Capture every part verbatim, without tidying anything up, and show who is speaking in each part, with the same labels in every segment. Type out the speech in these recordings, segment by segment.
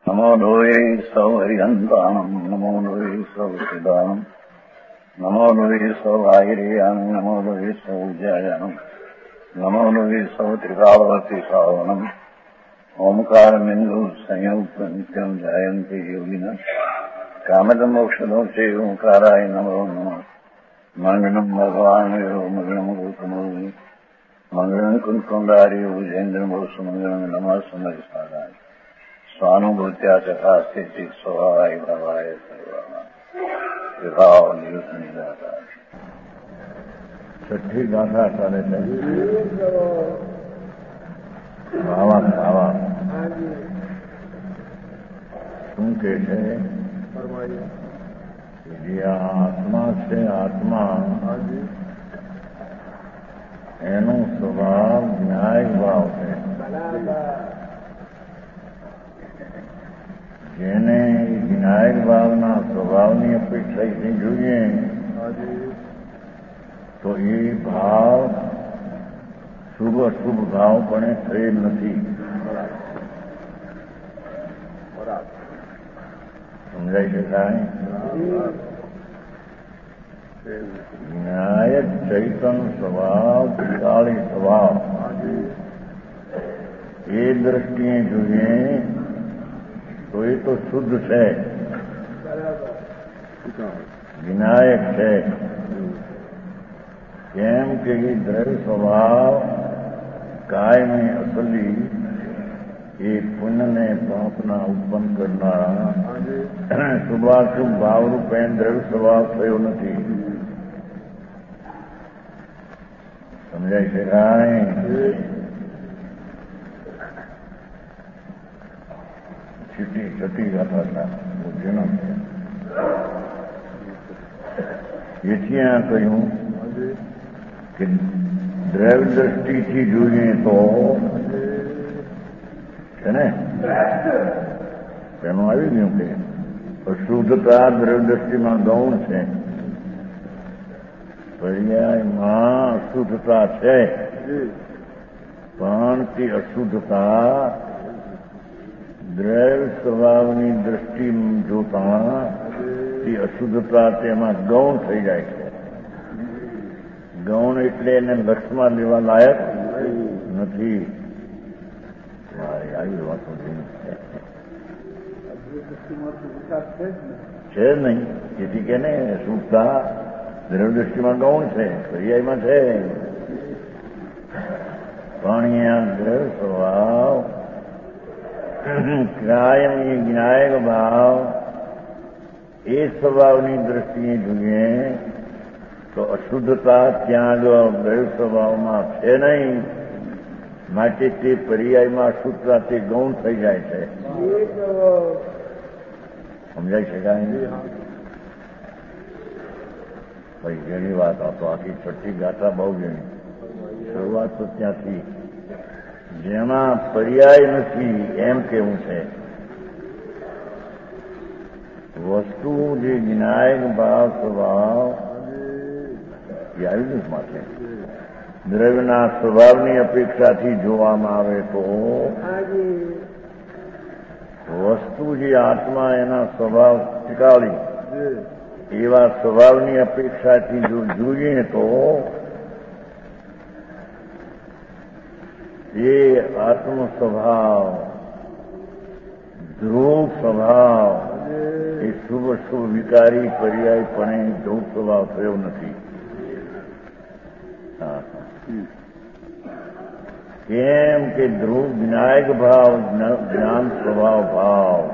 Speaker 1: નમો લોહે સૌ હરિહંતાણમ નમો લોહે સૌ સિદ્ધાણમ નમો લોહે સૌ આયર્યાણમ નમો લોહે સૌ જયાણમ નમો લોહે સૌ ત્રિકાવતી સાવનમ ઓમકાર બિંદુ સંયુક્ત નિત્યમ જાયંતિ યોગિન કામદ મોક્ષદો છે ઓંકારાય નમો નમઃ મંગલમ ભગવાન મંગલમ ગૌતમો મંગલમ કુંકુંડારી ઉજેન્દ્રમો સુમંગલમ નમઃ સમયસારાય સ્વાનુભૂત્યા ચકાસ્થિતિ સ્વભાવાય ભાવાય સર્વમાં વિભાવ નિયુત નિરાકાર. છઠ્ઠી ગાથા ચાલે છે. ભાવા ભાવા શું કે છે? જે આત્મા છે, આત્મા એનો સ્વભાવ ન્યાય ભાવ છે. જેને વિનાયક ભાવના સ્વભાવની અપેક્ષા જોઈએ તો એ ભાવ શુભ અશુભ ભાવ પણ થયેલ નથી. સમજાય શકાય? વિનાયક ચૈતન સ્વભાવ ત્રિકાળી સ્વભાવ એ દ્રષ્ટિએ જોઈએ તો એ તો શુદ્ધ છે, વિનાયક છે. કેમ કે એ દ્રવ્ય સ્વભાવ કાયમી અસલી એ પુણ્યને પાપના ઉત્પન્ન કરનારા શુભાશુભ ભાવરૂપે દ્રવ્ય સ્વભાવ થયો નથી. સમજાય છે કાંઈ? છઠ્ઠી છઠ્ઠી ગાથા જેનો એથી આ કહ્યું કે દ્રવ્ય દ્રષ્ટિથી જોઈએ તો છે ને તેનું આવી ગયું કે અશુદ્ધતા દ્રવ્ય દ્રષ્ટિમાં ગૌણ છે, પર્યાયમાં અશુદ્ધતા છે, પણ તે અશુદ્ધતા દ્રવ્ય સ્વભાવની દ્રષ્ટિ જોતા તે અશુદ્ધતા તેમાં ગૌણ થઈ જાય છે. ગૌણ એટલે એને લક્ષમાં લેવા લાયક નથી. આવી વાતો છે નહીં. જેથી કે ને શુદ્ધતા દ્રવ્ય દ્રષ્ટિમાં ગૌણ છે, પર્યાયમાં છે, પણ અહીંયા દ્રવ્ય સ્વભાવ કાયમી જ્ઞાયક ભાવ એ સ્વભાવની દ્રષ્ટિએ જોઈએ તો અશુદ્ધતા ત્યાં જો દ્રવ્ય સ્વભાવમાં છે નહીં, માટે તે પર્યાયમાં અશુદ્ધતા તે ગૌણ થઈ જાય છે. સમજાય છે કાંઈ? ભાઈ ઘણી વાત આપો. આખી છઠ્ઠી ગાથા બહુ ઘણી. શરૂઆત તો ત્યાંથી જેમાં પર્યાય નથી એમ કેવું છે. વસ્તુ જે વિનાયક ભાવ સ્વભાવ એ આયુર્વેદમાં છે. દ્રવ્યના સ્વભાવની અપેક્ષાથી જોવામાં આવે તો વસ્તુ જે આત્મા એના સ્વભાવ ત્રિકાળી એવા સ્વભાવની અપેક્ષાથી જો જોઈએ તો એ આત્મ સ્વભાવ ધ્રુવ સ્વભાવ એ શુભ શુભ વિકારી પર્યાયપણે ધ્રુવ સ્વભાવ થયો નથી. કેમ કે ધ્રુવ વિનાયક ભાવ જ્ઞાન સ્વભાવ ભાવ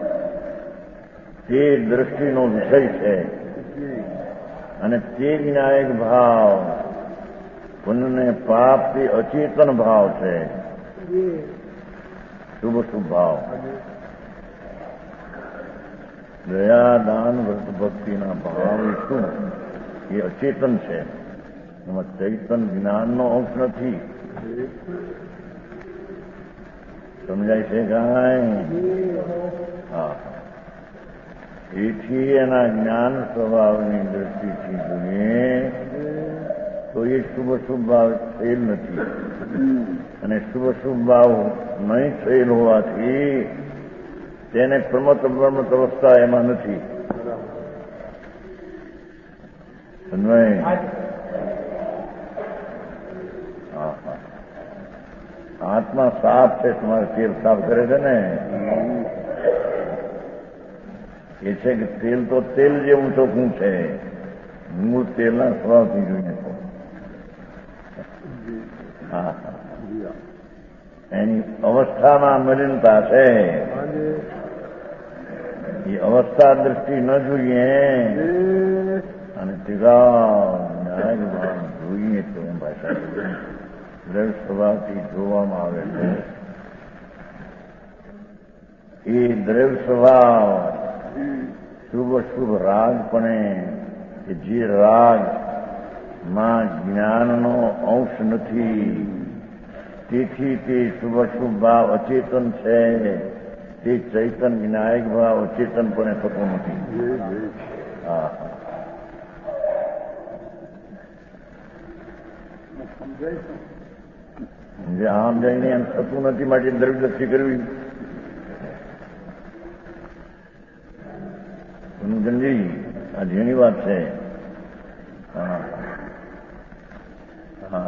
Speaker 1: તે દ્રષ્ટિનો વિષય છે, અને તે વિનાયક ભાવ પુણ્યને પાપ તે અચેતન ભાવ છે, શુભ શુભ ભાવ. દયા દાન વ્રત ભક્તિના ભાવ એ શું? એ અચેતન છે, એમાં ચૈતન જ્ઞાનનો અંશ નથી. સમજાય છે કાંઈ? હા. એથી એના જ્ઞાન સ્વભાવની દ્રષ્ટિથી જોઈએ તો એ શુભ શુભ ભાવ થયેલ નથી, અને શુભ શુભ ભાવ નહીં થયેલ હોવાથી તેને પ્રમત પ્રમત અવસ્થા એમાં નથી. આત્મા સાફ છે, તમારે તેલ સાફ કરે છે ને એ છે કે તેલ તો તેલ જેવું ચોખ્ખું છે, મૂળ તેલના સ્વભાવથી જોઈએ તો હા હા એની અવસ્થામાં મલિનતા છે. એ અવસ્થા દ્રષ્ટિ ન જોઈએ અને તિરાવ ન્યાય જોઈએ તો એમ ભાષા દ્રવ્ય સ્વભાવથી જોવામાં આવે છે. એ દ્રવ્ય સ્વભાવ શુભ શુભ રાગ પણ કે જે રાગ માં જ્ઞાનનો અંશ નથી, તેથી તે શુભ શુભ ભાવ અચેતન છે. તે ચૈતન વિનાયક ભાવ અચેતનપણે થતો નથી. હા જે આમ જઈને એમ થતું નથી, માટે દ્રવ્યદૃષ્ટિ કરવી. જનજી આ જેની વાત છે. હા હા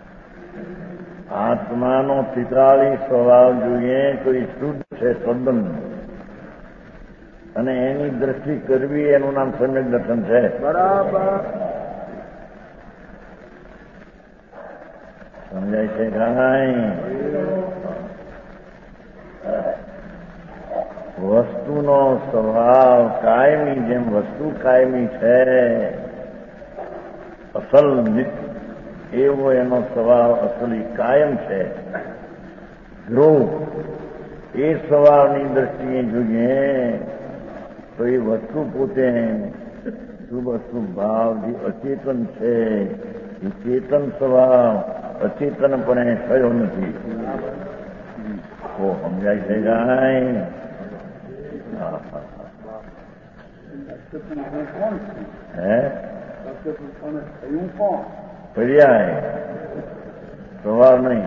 Speaker 1: આત્માનો પિતાળી સ્વભાવ જોઈએ તો એ શુદ્ધ છે તદ્દન, અને એની દ્રષ્ટિ કરવી એનું નામ સમ્યક દર્શન છે.
Speaker 2: બરાબર
Speaker 1: સમજાય છે કાંઈ? વસ્તુનો સ્વભાવ કાયમી, જેમ વસ્તુ કાયમી છે અસલ નિત્ય, એવો એનો સ્વભાવ અસલી કાયમ છે. ધ્રુવ એ સ્વભાવની દ્રષ્ટિએ જોઈએ તો એ વસ્તુ પોતે શુભ અશુભ ભાવથી અચેતન છે. એ ચેતન સ્વભાવ અચેતનપણે થયો નથી. તો સમજાય છે કાંઈ? હા હા હે પર્યાય સ્વભાવ નહીં,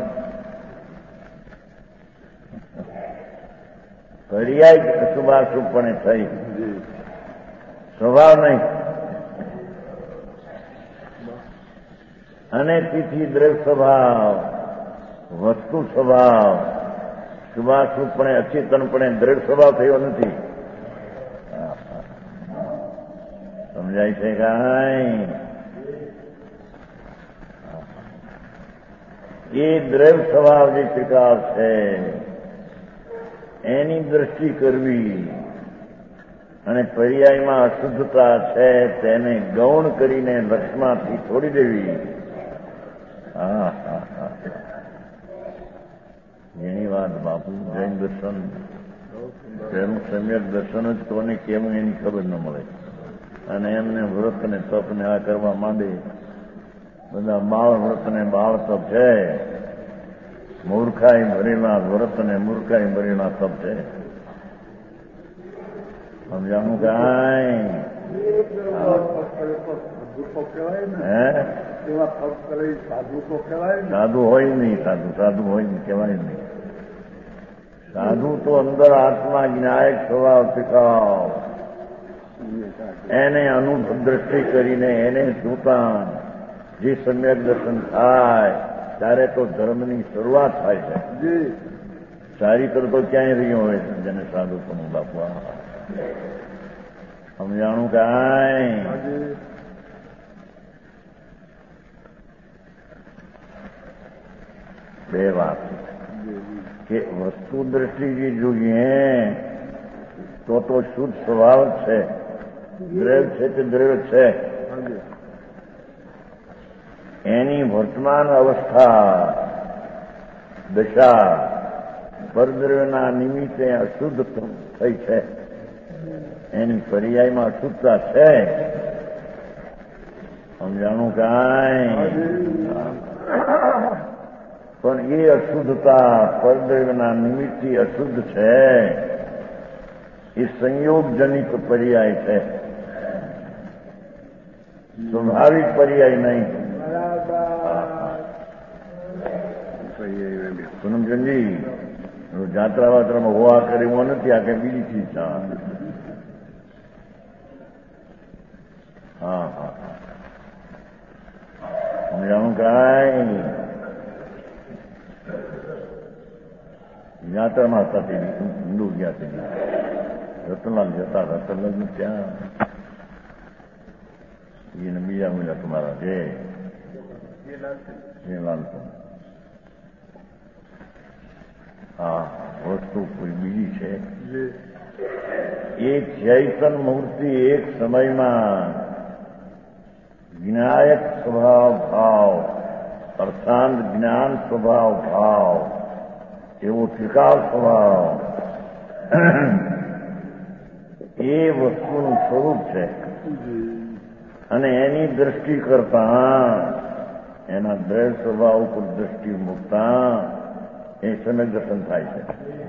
Speaker 1: પર્યાય અશુભાશુભપણે થઈ, સ્વભાવ નહીં. અને તેથી દ્રવ્ય સ્વભાવ વસ્તુ સ્વભાવ શુભાશુભપણે અચેતનપણે દ્રવ્ય સ્વભાવ થયો નથી. સમજાય છે કાંઈ? એ દ્રવ્ય સ્વભાવ જે ત્રિકાળ છે એની દ્રષ્ટિ કરવી અને પર્યાયમાં અશુદ્ધતા છે તેને ગૌણ કરીને લક્ષમાંથી છોડી દેવી. હા હા હા એની વાત બાપુ જૈન દર્શન તેનું સમ્યક દર્શન જ કોને કેમ એની ખબર ન મળે. અને એમને વ્રત ને તપ ને આ કરવા માંડે, બધા બાળ વ્રત ને બાળ તપ છે, મૂર્ખાઈ ભરેલા વ્રત ને મૂર્ખાઈ ભરેલા તપ છે. સમજાણું કાંઈ? હે સાધુ હોય નહીં, સાધુ સાધુ હોય નહીં, કહેવાય નહીં. સાધુ તો અંદર આત્મા જ્ઞાયક સ્વભાવ શીખાવ, એને અનુભવ દ્રષ્ટિ કરીને એને જોતા જે સમ્યક દર્શન થાય ત્યારે તો ધર્મની શરૂઆત થાય છે. સારી તર તો ક્યાંય રહ્યો હોય જેને સાધુ પણ બાપુ સમજાણું કાંઈ? બે વાત કે વસ્તુ દ્રષ્ટિથી જોઈએ તો તો શુદ્ધ સ્વભાવ છે, દ્રવ્ય છે તે દ્રવ્ય છે. એની વર્તમાન અવસ્થા દશા પરદ્રવ્યના નિમિત્તે અશુદ્ધ થઈ છે. એની પર્યાયમાં અશુદ્ધતા છે. સમજાણું કાંઈ? પણ એ અશુદ્ધતા પરદ્રવ્યના નિમિત્તથી અશુદ્ધ છે. એ સંયોગજનિત પર્યાય છે, સ્વાભાવિક પર્યાય નહીં. પૂનમચંદજી જાત્રા વાત્રામાં હોવા કરે એવો નથી, આ કઈ બીજી ચીજ છે. હા હા સમજાણું કાંઈ યાત્રામાં હતા તે હિન્દુ ગયા તે રતનલાલ જતા રતનલાલ ત્યાં એને બીજા મહિલા તમારા છે હા વસ્તુ કોઈ બીજી છે. એક ચૈતન મૂર્તિ એક સમયમાં જ્ઞાયક સ્વભાવ ભાવ અર્થાંત જ્ઞાન સ્વભાવ ભાવ એવો ત્રિકાળ સ્વભાવ એ વસ્તુનું સ્વરૂપ છે અને એની દ્રષ્ટિ કરતા એના દ્રઢ સ્વભાવ ઉપર દ્રષ્ટિ મૂકતા એ સમ્યક દર્શન થાય છે.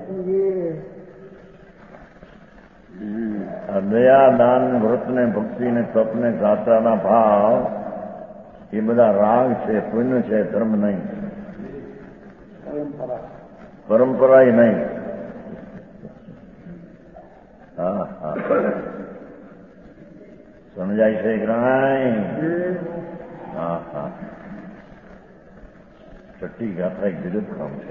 Speaker 1: આ દયા દાન વ્રતને ભક્તિને તપને ગાત્રાના ભાવ એ બધા રાગ છે, પુણ્ય છે, ધર્મ નહીં, પરંપરા નહીં. હા હા સમજાય છે કે નહીં? હા હા છઠ્ઠી ગાથા એક વિરુદ્ધ કામ છે.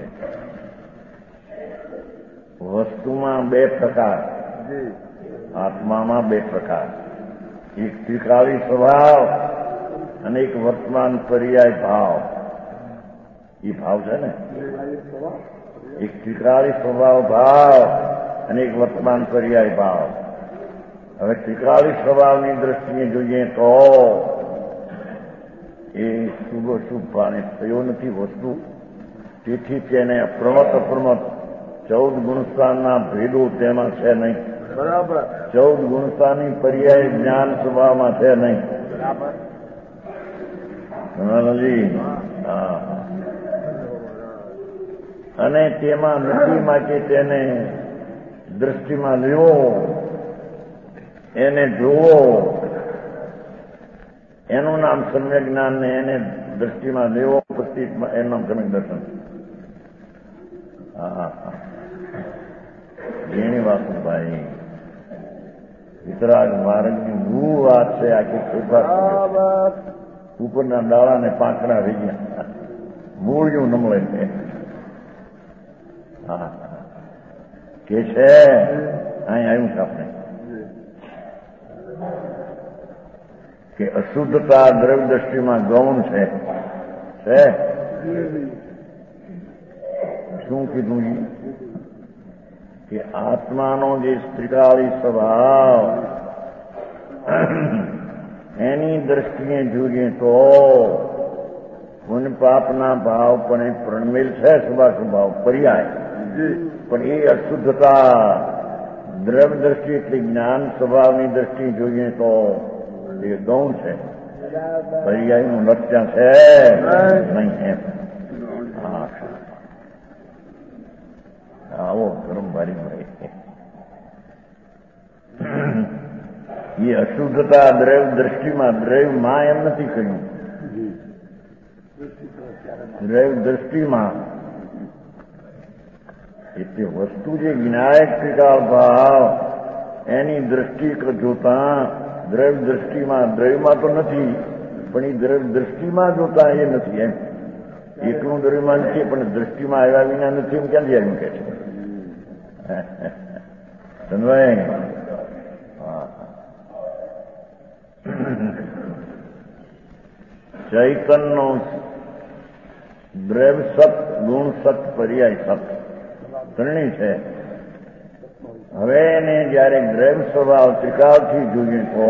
Speaker 1: વસ્તુમાં બે પ્રકાર, આત્મામાં બે પ્રકાર, એક ત્રિકાળી સ્વભાવ અને એક વર્તમાન પર્યાય ભાવ. એ ભાવ છે ને, એક ત્રિકાળી સ્વભાવ ભાવ અને એક વર્તમાન પર્યાય ભાવ. હવે ત્રિકાળી સ્વભાવની દ્રષ્ટિએ જોઈએ તો એ શુભ અશુભ ભાને થયો નથી વસ્તુ, તેથી તેને અપ્રમત અપ્રમત ચૌદ ગુણસ્થાનના ભેદો તેમાં છે નહીં. બરાબર. ચૌદ ગુણસ્થાનની પર્યાય જ્ઞાન સ્વભાવમાં છે નહીં. બરાબર. હા અને તેમાં નથી માટે તેને દ્રષ્ટિમાં લેવો, એને જોવો, એનું નામ સમ્યક જ્ઞાન ને એને દ્રષ્ટિમાં લેવો પછી એનું નામ સમ્યક દર્શન. હા હા એની વાત ભાઈ વિતરાગ માર્ગની મૂળ વાત છે. આખી કૃપા ઉપરના ડાળાને પાંખડા રહી ગયા, મૂળ જેવું નમળે છે. હા કે છે અહીં આવ્યું છે આપણે કે અશુદ્ધતા દ્રવ્ય દ્રષ્ટિમાં ગૌણ છે. શું કીધું કે આત્માનો જે ત્રિકાળી સ્વભાવ એની દ્રષ્ટિએ જોઈએ તો પુણ્ય પાપના ભાવ પણ એ પ્રણમેલ છે, શુભાશુભ ભાવ પર્યાય, પણ એ અશુદ્ધતા દ્રવ્ય દ્રષ્ટિ એટલે જ્ઞાન સ્વભાવની દ્રષ્ટિ જોઈએ તો એ ગૌણ છે, પર્યાયનું લક્ષ્ય છે નહીં એમ. હા આવો ધર્મ ભારી ભાઈ એ અશુદ્ધતા દ્રવ્ય દ્રષ્ટિમાં, દ્રવ્યમાં એમ નથી કહ્યું, દ્રવ્ય દ્રષ્ટિમાં એટલે વસ્તુ જે જ્ઞાયક ત્રિકાળ ભાવ એની દ્રષ્ટિ જોતા દ્રવ્ય દ્રષ્ટિમાં, દ્રવ્યમાં તો નથી પણ એ દ્રવ્ય દ્રષ્ટિમાં જોતા એ નથી એમ. એકલું દ્રવ્યમાં નથી પણ દ્રષ્ટિમાં આવ્યા વિના નથી એમ ક્યાંથી આવ્યું કે છે સમજાય? ચૈતનનો દ્રવ્ય સત, ગુણ સત, પર્યાય સત ત્રણેય છે. હવે એને જયારે દ્રવ્ય સ્વભાવ ત્રિકાળથી જોઈએ તો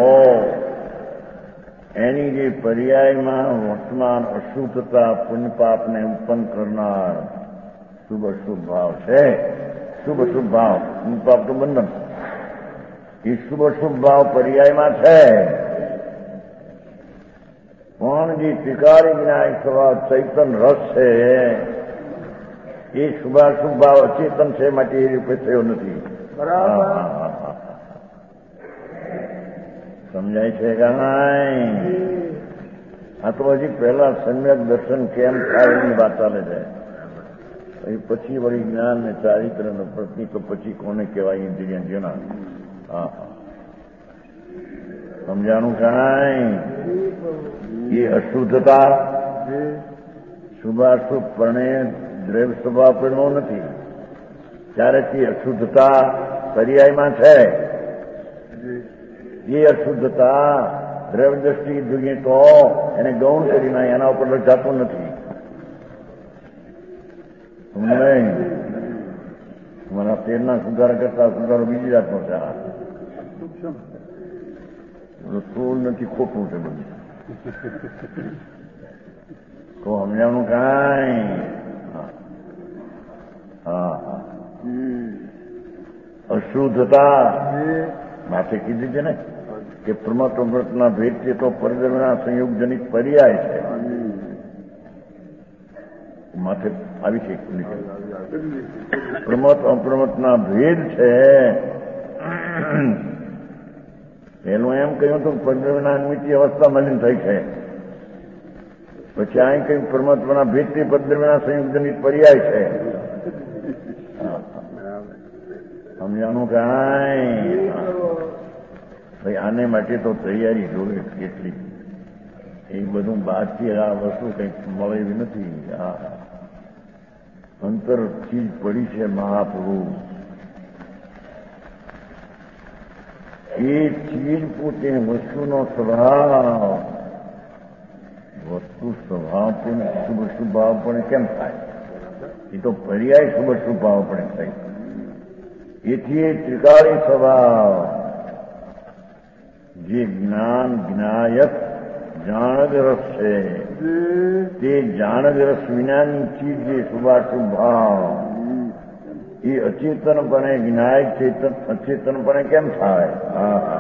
Speaker 1: એની જે પર્યાયમાં વર્તમાન અશુદ્ધતા પુણ્યપાપને ઉત્પન્ન કરનાર શુભ અશુભ ભાવ છે, શુભ અશુભ ભાવ પુણ્યપાપ તો બંધન, એ શુભ અશુભ ભાવ પર્યાયમાં છે. પણ જે ત્રિકાળી જ્ઞાન સ્વભાવ ચૈતન રસ છે એ શુભાશુભ ભાવ અચેતન છે, માટે એ રૂપે થયો નથી. બરાબર સમજાય છે કે નહીં? આ તો હજી પહેલા સમ્યક દર્શન કેમ થાય એની વાત ચાલે છે. પછી વળી જ્ઞાન ને ચારિત્ર ને પ્રતિ તો પછી કોને કહેવાય ઇન્દ્રિય જેના હા હા સમજાણું કાંઈ એ અશુદ્ધતા શુભાશુભ પરણે દ્રવ્ય સ્વભાવ પડવો નથી ત્યારે તે અશુદ્ધતા પર્યાયમાં છે એ અશુદ્ધતા દ્રવ્ય દ્રષ્ટિ જોઈએ તો એને ગૌણ કરીને એના ઉપર લજાતું નથી નહીં તમારા પેટના સુધાર કરતા સુધારો બીજી જાતનો છે સ્થૂળ નથી ખોટું છે બધું તો સમજાવનું કાંઈ હા હા અશુદ્ધતા માથે કીધી છે ને કે પ્રમત્વના ભેદ છે તો પરદ્રવ્યના સંયોગજનિત પર્યાય છે માથે આવી છે પ્રમત અપ્રમતના ભેદ છે પેલું એમ કહ્યું હતું પરદ્રવ્યના અન્મિતિ અવસ્થા મલિન થઈ છે પછી અહીં કહ્યું પરમાત્માના ભેદથી પરદ્રવ્યના સંયુક્તનિત પર્યાય છે સમજાણું કાંઈ ભાઈ આને માટે તો તૈયારી જોવે કેટલી એ બધું બાદથી આ વસ્તુ કંઈક મળે એવી નથી આ અંતર ચીજ પડી છે મહાપુરુષ એ ચીજ પોતે વસ્તુનો સ્વભાવ વસ્તુ સ્વભાવ પણ શુભ શુભાવ પણ કેમ થાય એ તો પર્યાય શુભ શુભાવ પણ થાય એથી એ ત્રિકાળી સ્વભાવ જે જ્ઞાન જ્ઞાયક જાણગ રસ છે તે જાણગ રસ વિનાની ચીજ જે શુભાશુભ ભાવ એ અચેતનપણે જ્ઞાયક ચેતન અચેતનપણે કેમ થાય હા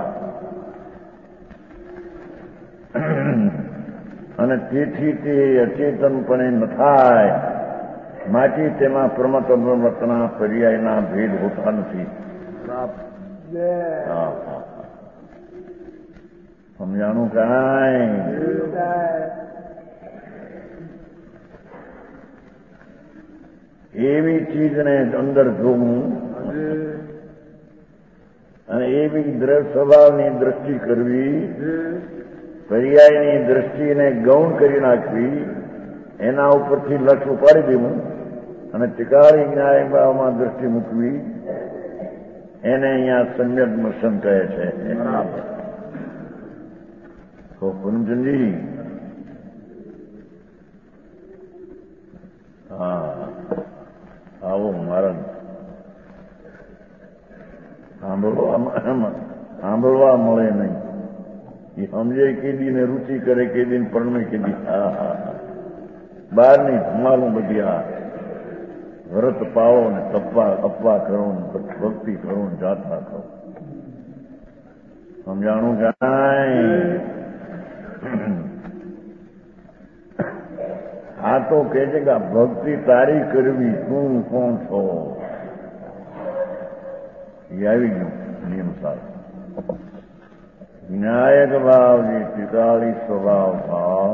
Speaker 1: અને તેથી તે અચેતનપણે ન થાય માટે તેમાં પ્રમત અપ્રમતના પર્યાયના ભેદ હોતા નથી હા હા સમજાણું કાંઈ એવી ચીજને અંદર જોવું અને એવી દ્રવ્ય સ્વભાવની દ્રષ્ટિ કરવી પર્યાયની દ્રષ્ટિને ગૌણ કરી નાખવી એના ઉપરથી લક્ષ ઉપાડી દેવું અને ત્રિકાળી જ્ઞાય ભાવમાં દ્રષ્ટિ મૂકવી એને અહીંયા સમ્યક દર્શન કહે છે તો પૂનમચંદજી હા આવો મારા સાંભળવા સાંભળવા મળે નહીં એ સમજે કેદી ને રુચિ કરે કેદી ને પરમે કેદી હા હા બહાર ની ધમાલું બધી આ વ્રત પાવો ને તપવા અપવા કરો ને ભક્તિ કરો ને જાત્રા કરો સમજાણું કાંઈ આ તો કે છે કે ભક્તિ તારી કરવી તું કોણ છો એ આવી ગયું નિયમ સારું વિનાયક ભાવ જે ત્રિકાળી સ્વભાવ ભાવ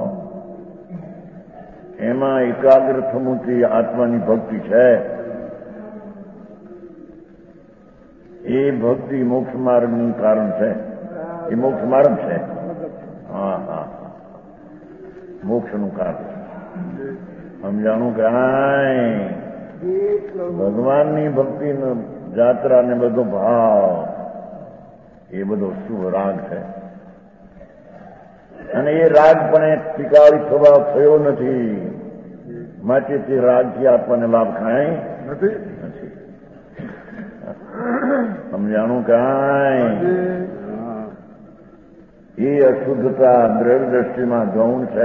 Speaker 1: એમાં એકાગ્ર થમુથી આત્માની ભક્તિ છે એ ભક્તિ મોક્ષ માર્ગનું કારણ છે એ મોક્ષ માર્ગ છે હા હા મોક્ષનું કારણ સમજાણું કાંઈ ભગવાનની ભક્તિનો જાત્રા ને બધો ભાવ એ બધો શુભ રાગ છે અને એ રાગ પણ એ ત્રિકાળી સ્વભાવ થયો નથી માટે તે રાગથી આપણને લાભ ખાય નથી સમજાણું કાંઈ એ અશુદ્ધતા દ્રવ્ય દ્રષ્ટિમાં ગૌણ છે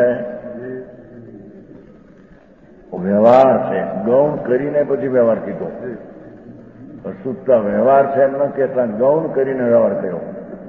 Speaker 1: વ્યવહાર છે ગૌણ કરીને પછી વ્યવહાર કીધો અશુદ્ધતા વ્યવહાર છે એમ ન કહેતા ગૌણ કરીને વ્યવહાર કર્યો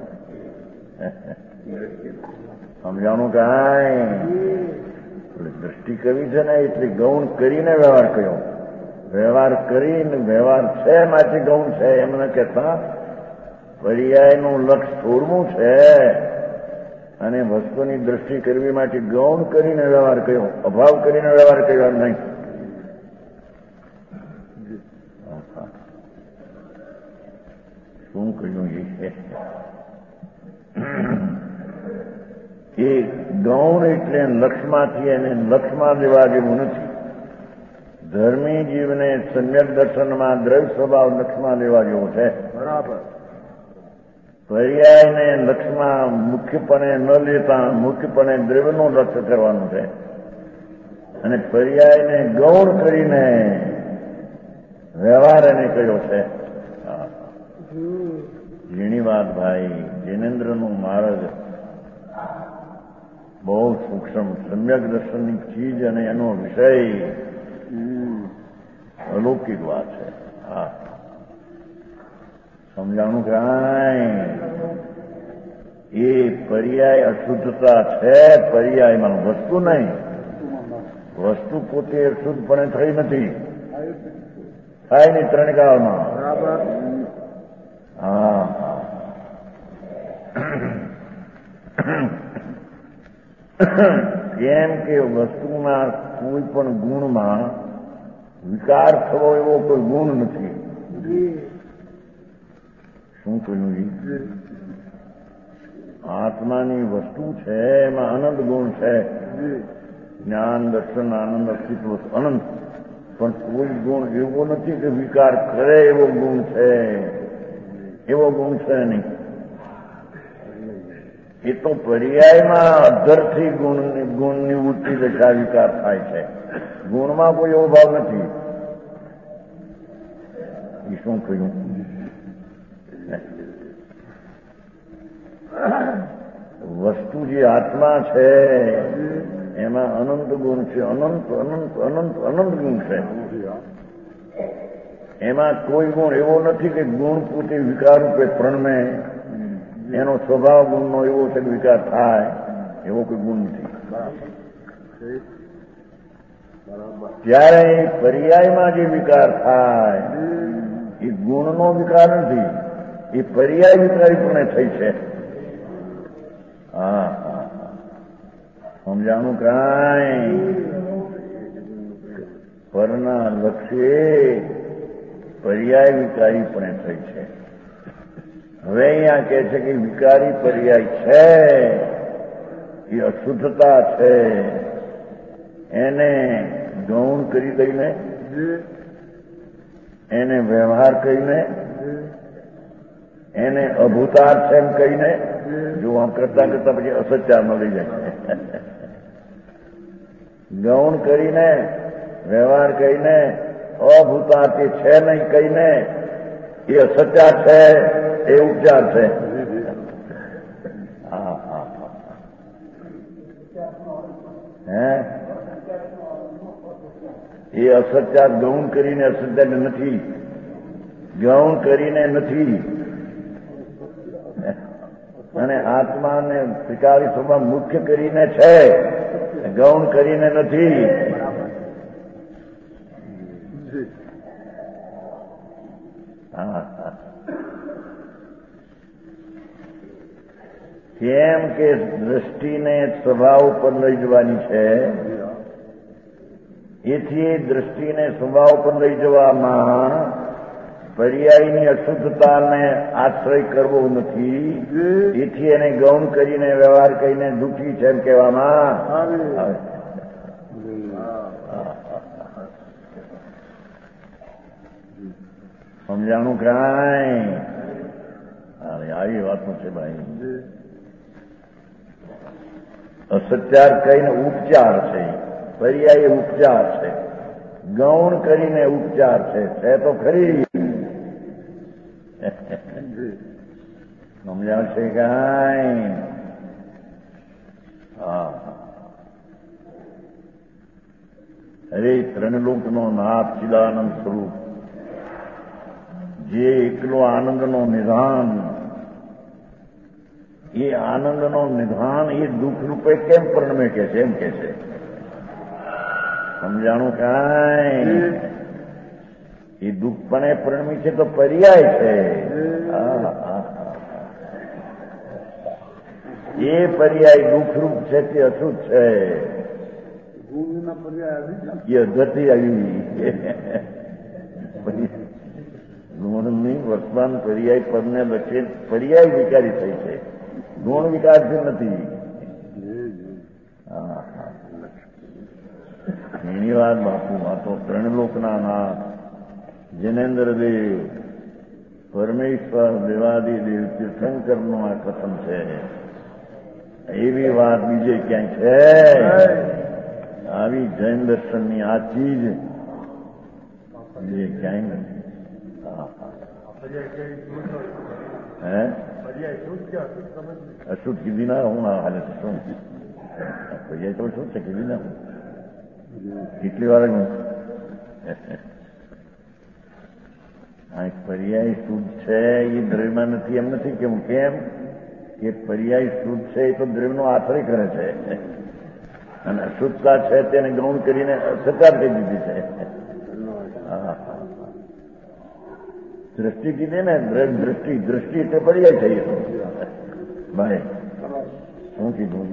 Speaker 1: સમજાણું કાંઈ દ્રષ્ટિ કરવી છે ને એટલે ગૌણ કરીને વ્યવહાર કર્યો વ્યવહાર કરીને વ્યવહાર છે માટે ગૌણ છે એમ ન કહેતા પર્યાયનું લક્ષ છોડવું છે અને વસ્તુની દ્રષ્ટિ કરવી માટે ગૌણ કરીને વ્યવહાર કર્યો અભાવ કરીને વ્યવહાર કર્યો નહીં શું કહ્યું એ ગૌણ એટલે લક્ષમાંથી એને લક્ષમાં લેવા જેવું નથી. ધર્મી જીવને સમ્યક દર્શનમાં દ્રવ્ય સ્વભાવ લક્ષમાં લેવા જેવો છે.
Speaker 2: બરાબર.
Speaker 1: પર્યાયને લક્ષમાં મુખ્યપણે ન લેતા મુખ્યપણે દ્રવ્યનું લક્ષ્ય કરવાનું છે અને પર્યાયને ગૌણ કરીને વ્યવહાર એને કર્યો છે. ઝીણી વાત ભાઈ. જૈનેન્દ્રનું માર્ગ બહુ સૂક્ષ્મ સમ્યક દર્શનની ચીજ અને એનો વિષય અલૌકિક વાત છે. હા, સમજાણું કાંઈ એ પર્યાય અશુદ્ધતા છે. પર્યાયમાં વસ્તુ નહીં. વસ્તુ પોતે અશુદ્ધપણે થઈ નથી. થાય નહીં ત્રણ કાળમાં. હા કેમ કે વસ્તુમાં કોઈ પણ ગુણમાં વિકાર થવો એવો કોઈ ગુણ નથી. શું કહ્યું? આત્માની વસ્તુ છે એમાં અનંત ગુણ છે. જ્ઞાન દર્શન આનંદ અસ્તિત્વ અનંત, પણ કોઈ ગુણ એવો નથી કે વિકાર કરે એવો ગુણ છે. એવો ગુણ છે નહીં. એ તો પર્યાયમાં અધરથી ગુણની ગુણની વૃત્તિ દશા વિકાર થાય છે. ગુણમાં કોઈ એવો ભાવ નથી. એ શું કહ્યું? વસ્તુ જે આત્મા છે એમાં અનંત ગુણ છે. અનંત અનંત અનંત અનંત ગુણ છે. એમાં કોઈ ગુણ એવો નથી કે ગુણ પોતે વિકાર રૂપે પ્રણમે. એનો સ્વભાવ ગુણનો એવો છે કે વિકાર થાય એવો કોઈ ગુણ નથી. ત્યારે પર્યાયમાં જે વિકાર થાય એ ગુણનો વિકાર નથી. એ પર્યાય વિકારીપણે થઈ છે. હા હા સમજાણું કાંઈ? પરના લક્ષ્યે પર્યાય વિકારીપણે થઈ છે. હવે અહીંયા કહે છે કે વિકારી પર્યાય છે એ અશુદ્ધતા છે. એને ગૌણ કરી દઈને એને વ્યવહાર કહીને એને અભૂતાર્થ એમ કહીને જો આમ કરતા કરતા પછી અસત્યામાં લઈ જાય. ગૌણ કરીને વ્યવહાર કહીને અભૂતાર્થ છે નહીં કહીને એ અસત્યાર છે એ ઉપચાર છે. હા હા હે એ અસત્યાર ગૌણ કરીને અસત્યાર નથી. ગૌણ કરીને નથી અને આત્માને સ્વીકારી સ્વભાવ મુખ્ય કરીને છે. ગૌણ કરીને નથી. હા કેમ કે દ્રષ્ટિને સ્વભાવ પર લઈ જવાની છે. એથી દ્રષ્ટિને સ્વભાવ પર લઈ જવામાં પર્યાયની અશુદ્ધતાને આશ્રય કરવો નથી. એથી એને ગૌણ કરીને વ્યવહાર કરીને દુઃખી છે એમ કહેવામાં આવે. સમજાણું કાંઈ? આવી વાતો છે ભાઈ. અસત્યાર કહીને ઉપચાર છે. પર્યાય ઉપચાર છે. ગૌણ કરીને ઉપચાર છે. છે તો ખરી. સમજાવશે કાંઈ? હા અરે ત્રણલોકનો નાથ ચિદાનંદ સ્વરૂપ જે એકલો આનંદનો નિધાન, એ આનંદનો નિધાન એ દુઃખ રૂપે કેમ પરિણમે કે છે એમ કે છે. સમજાણું કાંઈ? એ દુઃખપણે પરિણમી છે તો પર્યાય છે. એ પર્યાય દુઃખરૂપ છે તે અશુદ્ધ છે. એ અધરથી આવી ગુણ નહીં વર્તમાન પર્યાય પદને લખે પર્યાય વિકારી થઈ છે, ગુણ વિકારથી નથી. હા હા એની વાત બાપુ આ તો ત્રણલોકના નાથ જૈનેન્દ્રદેવ પરમેશ્વર દેવાદિદેવ તીર્થંકરનું આ કથન છે. એવી વાત બીજે ક્યાંય છે? આવી જૈન દર્શનની આ ચીજ બીજે ક્યાંય નથી. હે અશુદ્ધ કીધી ના હું ના હાલે તો શું પર્યાય તો શું છે કીધી ના હું કેટલી વાર હું આ પર્યાય શુદ્ધ છે એ દ્રવ્યમાં નથી એમ નથી કે હું કેમ કે પર્યાય શુદ્ધ છે એ તો દ્રવ્યનો આશ્રય કરે છે અને અશુદ્ધતા છે તેને ગૌણ કરીને સત્કાર કરી દીધી છે. હા દ્રષ્ટિ કીધી ને દ્રષ્ટિ દ્રષ્ટિ એટલે પર્યાય થઈ ભાઈ શું કીધું?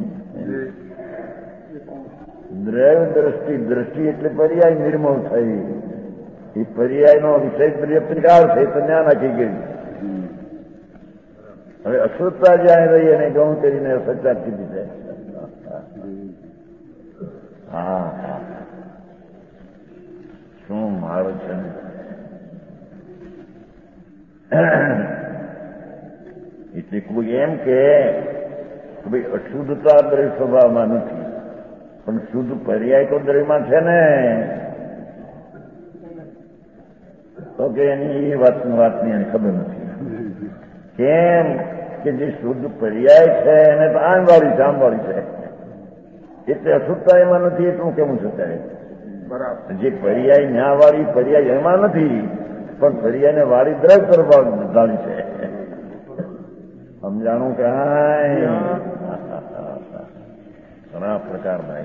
Speaker 1: દ્રવ્ય દ્રષ્ટિ દ્રષ્ટિ એટલે પર્યાય નિર્મળ થઈ. એ પર્યાયનો વિષય ત્રિકાળ છે તો જ્ઞાન નાખી ગઈ. હવે અશુદ્ધતા જ્યાં રહી એને ગૌણ કરીને સત્કાર કીધી છે. હા હા શું મારો છે એટલે કોઈ એમ કે ભાઈ અશુદ્ધતા દ્રવ્ય સ્વભાવમાં નથી પણ શુદ્ધ પર્યાય તો દ્રવ્યમાં છે ને, તો કે એની એ વાત વાતની એને ખબર નથી. કેમ કે જે શુદ્ધ પર્યાય છે એને તો આમવાળી છે આમવાળી છે એટલે અશુદ્ધતા એમાં નથી એટલું કેવું છે. બરાબર જે પર્યાય ન્યાવાળી પર્યાય એમાં નથી પણ પર્યાયને વાળી દ્રવ્ય તરફ ધારી છે. સમજાણું કાંઈ ઘણા પ્રકારના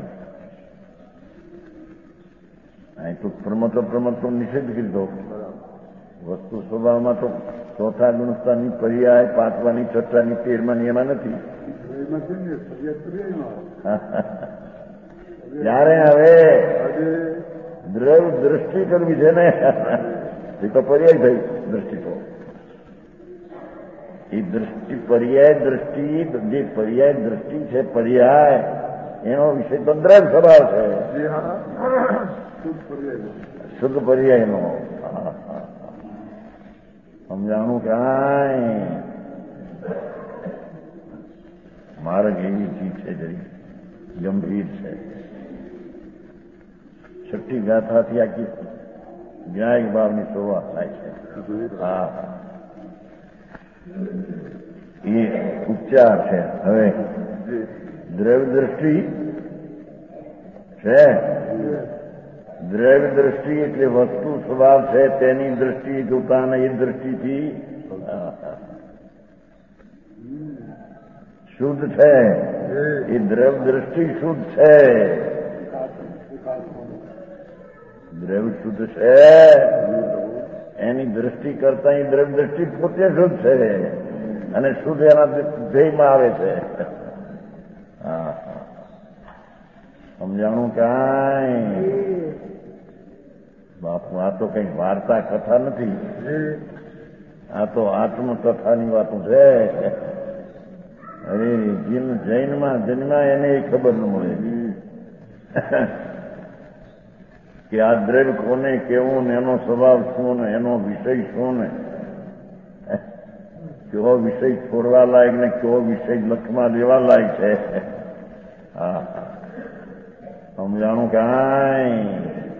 Speaker 1: અહીં તો પ્રમતો પ્રમતો નિષેધ કીધો. વસ્તુ સ્વભાવમાં તો ચોથા ગુણસ્તાની પર્યાય પાંચમાની છઠ્ઠાની તેરમાની એમાં નથી. ત્યારે હવે દ્રવ્ય દ્રષ્ટિ કરવી છે ને એ તો પર્યાય થઈ દ્રષ્ટિ તો એ દ્રષ્ટિ પર્યાય દ્રષ્ટિ જે પર્યાય દ્રષ્ટિ છે પર્યાય એનો વિષય તો દ્રવ્ય સ્વભાવ છે શુદ્ધ પર્યાયનો. સમજાણું કાંઈ માર્ગ એવી ચીજ છે જરી ગંભીર છે. છઠ્ઠી ગાથાથી આખી ન્યાય ભાવની શોભા થાય છે. હા એ ઉપચાર છે. હવે દ્રવ્ય દ્રષ્ટિ છે. દ્રવ્ય દ્રષ્ટિ એટલે વસ્તુ સ્વભાવ છે તેની દ્રષ્ટિ જોતા એ દ્રષ્ટિથી શુદ્ધ છે. એ દ્રવ્ય દ્રષ્ટિ શુદ્ધ છે. દ્રવ્ય શુદ્ધ છે એની દ્રષ્ટિ કરતા એ દ્રવ્ય દ્રષ્ટિ પોતે શુદ્ધ છે અને શુદ્ધ એના ધ્યેયમાં આવે છે. હા સમજાણું કાંઈ બાપુ આ તો કઈ વાર્તા કથા નથી, આ તો આત્મકથાની વાતો છે. અરે જીન જૈનમાં જન્મા એને ખબર ન મળે કે આ દ્રવ્ય કોને કેવું ને એનો સ્વભાવ શું ને એનો વિષય શું ને કેવો વિષય છોડવા લાયક ને કેવો વિષય લખમાં લેવા લાયક છે. હા સમજાણું કાંઈ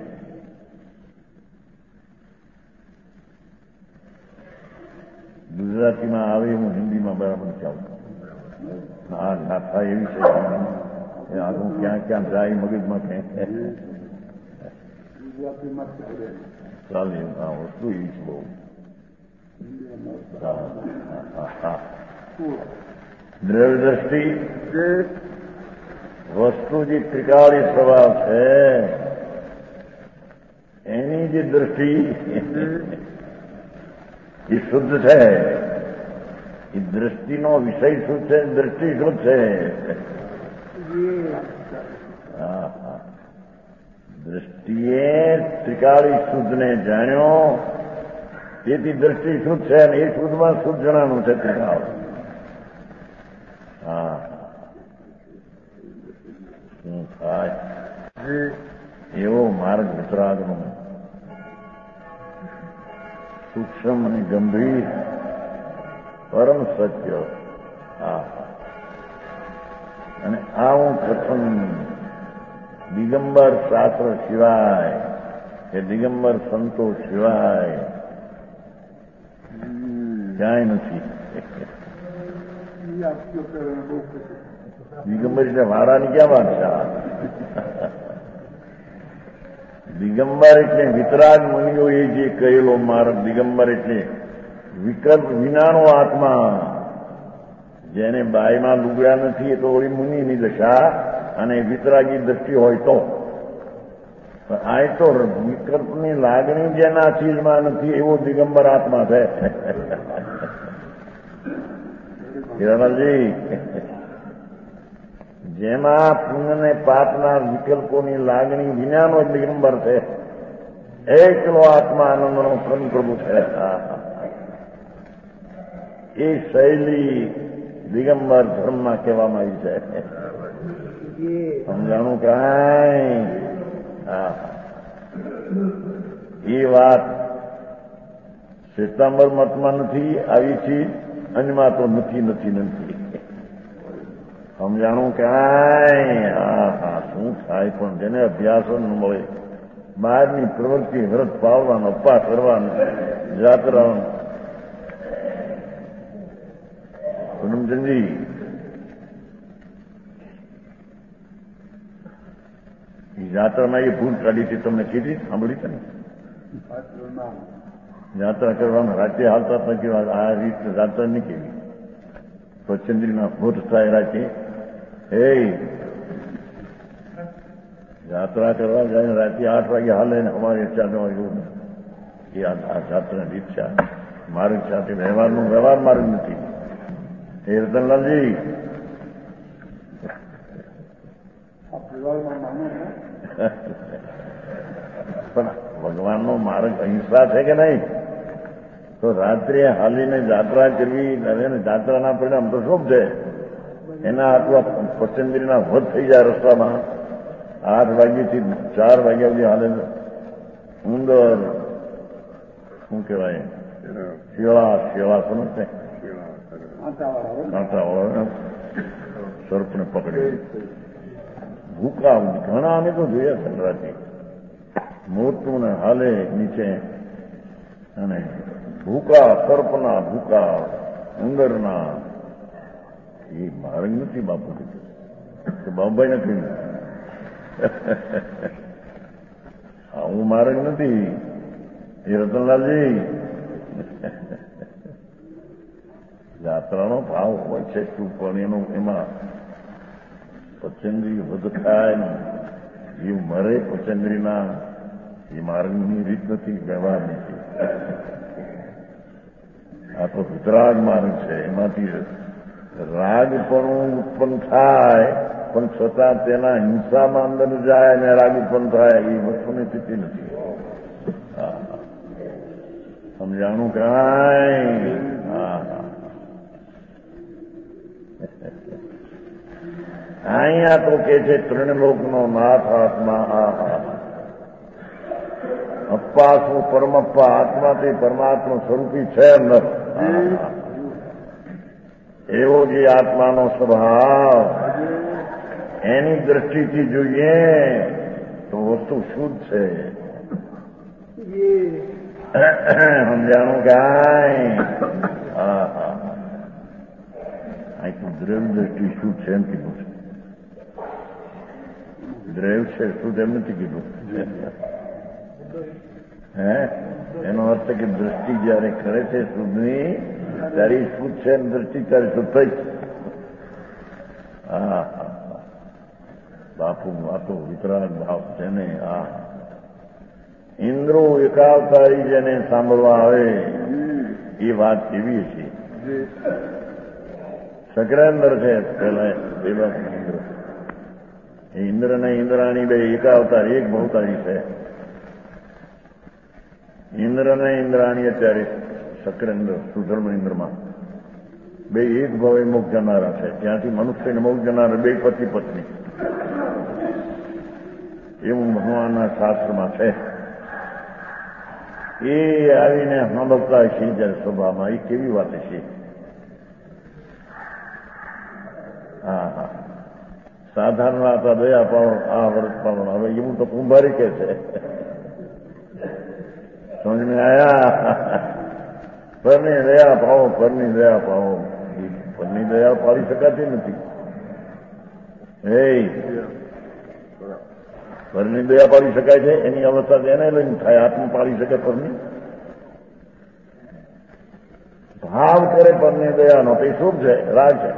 Speaker 1: ગુજરાતીમાં આવે હું હિન્દીમાં બરાબર ચાલું. હા ગાથા એવી છે આગળ ક્યાં ક્યાં જાય મગજમાં ક્યાં ચાલે આ વસ્તુ એવી છે બહુ. દ્રવ્ય દ્રષ્ટિ વસ્તુ જે ત્રિકાળી સ્વભાવ છે એની જે દ્રષ્ટિ એ શુદ્ધ છે. એ દ્રષ્ટિનો વિષય શું છે? દ્રષ્ટિ શું છે? હા હા દ્રષ્ટિએ ત્રિકાળી શુદ્ધને જાણ્યો તેથી દ્રષ્ટિ શુદ્ધ છે અને એ શુદ્ધમાં શુદ્ધ જણાનું છે ત્રિકાળ. હા શું થાય એવો માર્ગ વિતરાગનો સૂક્ષ્મ અને ગંભીર પરમ સત્ય. હા અને આવું કથન દિગંબર શાસ્ત્ર સિવાય કે દિગંબર સંતો સિવાય ક્યાંય નથી. દિગંબર એટલે વારાની ક્યાં વાત છે? દિગંબર એટલે વિતરાગ મુનિઓએ જે કહેલો માર્ગ. દિગંબર એટલે વિકલ્પ વિનાનો આત્મા, જેને બાયમાં લુગડા નથી એ તો ઓળી મુનિની દશા અને વિતરાગી દ્રષ્ટિ હોય તો. આ તો વિકલ્પની લાગણી જેના ચીજમાં નથી એવો દિગંબર આત્મા છે. હિરણજી, જેમાં પુણ્ય ને પાપના વિકલ્પોની લાગણી વિનાનો દિગંબર છે, એકલો આત્મા આનંદનો પરમ પ્રભુ છે. એ શૈલી દિગંબર ધર્મમાં કહેવામાં આવી છે. સમજાણું કાંઈ? હા, એ વાત શ્વેતાંબર મતમાં નથી આવી છે, અન્યમાં તો નથી નથી નથી. સમજાણું કાંઈ? હા હા, શું થાય પણ જેને અભ્યાસો ન મળે, બહારની પ્રવૃત્તિ વ્રત પાવવાનો, અપ્પા કરવાનો, જાત્રાઓનો. પૂનમચંદજી, યાત્રામાં એ ભૂલ કાઢી હતી, તમને કીધી સાંભળી છે ને? યાત્રા કરવામાં રાતે હાલતા પછી આ રીત યાત્રા નહીં કેવી સ્વચ્છંદ્રીના ભૂત થાય રાતે. હે યાત્રા કરવા જાય રાતે આઠ વાગે હાલે ને અમારે ચાર વાગે એ આ યાત્રા રીત છે. માર્ગ સાથે વ્યવહારનો વ્યવહાર માર્ગ નથી. હે રતનલાલજી, પણ ભગવાનનો માર્ગ અહિંસા છે કે નહીં? તો રાત્રે હાલીને જાત્રા કરવી, જાત્રાના પરિણામ તો શું છે? એના આટલા પચંદ્રીના વધ થઈ જાય રસ્તામાં. આઠ વાગ્યાથી ચાર વાગ્યા સુધી હાલે ઉંદર, શું કહેવાય, શિયાળા શિયાળા શું છે, કાંટાવાળો સર્પને પકડી ભૂકા ઘણા અમે તો જોયા છે રાતે. મોટું ને હાલે નીચે અને ભૂકા, સર્પના ભૂકા, ઉંદરના. એ માર્ગ નથી બાપુ, બાબુભાઈ નથી. આવું માર્ગ નથી. એ રતનલાલજી, યાત્રાનો ભાવ હોય છે શું, પણ એનો એમાં પચંદ્રી વધ થાય ને એ મરે પચંદ્રીના, એ માર્ગની રીત નથી, વ્યવહાર નથી. આ તો વિતરાગ માર્ગ છે. એમાંથી રાગ પણ ઉત્પન્ન થાય, પણ છતાં તેના હિંસામાં અંદર જાય અને રાગ ઉત્પન્ન થાય, એ વસ્તુની સ્થિતિ નથી. સમજાણું કાંઈ? હા હા, અહીંયા તો કે છે ત્રણલોકનો નાથ આત્મા. હા હા, અપ્પા શું પરમપ્પા, આત્મા તે પરમાત્મા સ્વરૂપી છે અંદર. એવો જે આત્માનો સ્વભાવ, એની દ્રષ્ટિથી જોઈએ તો વસ્તુ શુદ્ધ છે. સમજાણું કાંઈ? હા હા, અહીં તો દ્રવ્ય દ્રષ્ટિ શુદ્ધ છે એમ કીધું છે. દ્રવ્ય છે શુદ્ધ એમ નથી કીધું. હે, એનો અર્થ કે દ્રષ્ટિ જયારે કરે છે શુદ્ધની, ત્યારે શુદ્ધ છે દ્રષ્ટિ ત્યારે શુદ્ધ થઈ. હા બાપુ, આ તો વિતરાગ ભાવ છે ને. આ ઇન્દ્રો એકાવતારી જેને સાંભળવા આવે એ વાત કેવી છે. સક્રેન્દ્ર છે પેલા દેવાસ ઇન્દ્ર. એ ઇન્દ્ર ને ઇન્દ્રાણી બે એકાવતાર, એક ભવતારી છે. ઇન્દ્ર અને ઇન્દ્રાણી અત્યારે સક્રેન્દ્ર સુધર્મ ઇન્દ્રમાં બે એક ભાવે મોક્ષ જનારા છે. ત્યાંથી મનુષ્યને મોક્ષ જનારા બે પતિ પત્ની એવું ભગવાનના શાસ્ત્રમાં છે. એ આવીને સાંભળતા છે જયારે સભામાં. એ કેવી વાત છે. હા હા સાધારણ વાત દયા પાડો આ વ્રત પાડો. હવે એવું તો કુંભારી કે છે. સમજ મેં આયા પરની દયા પાડો પરની દયા પાડો. પરની દયા પાડી શકાતી નથી. હે પરની દયા પાડી શકાય છે. એની અવસ્થા એને લઈને થાય. આત્મ પાડી શકે પરની ભાવ કરે પરની દયાનો તે શુભ છે રાગ છે.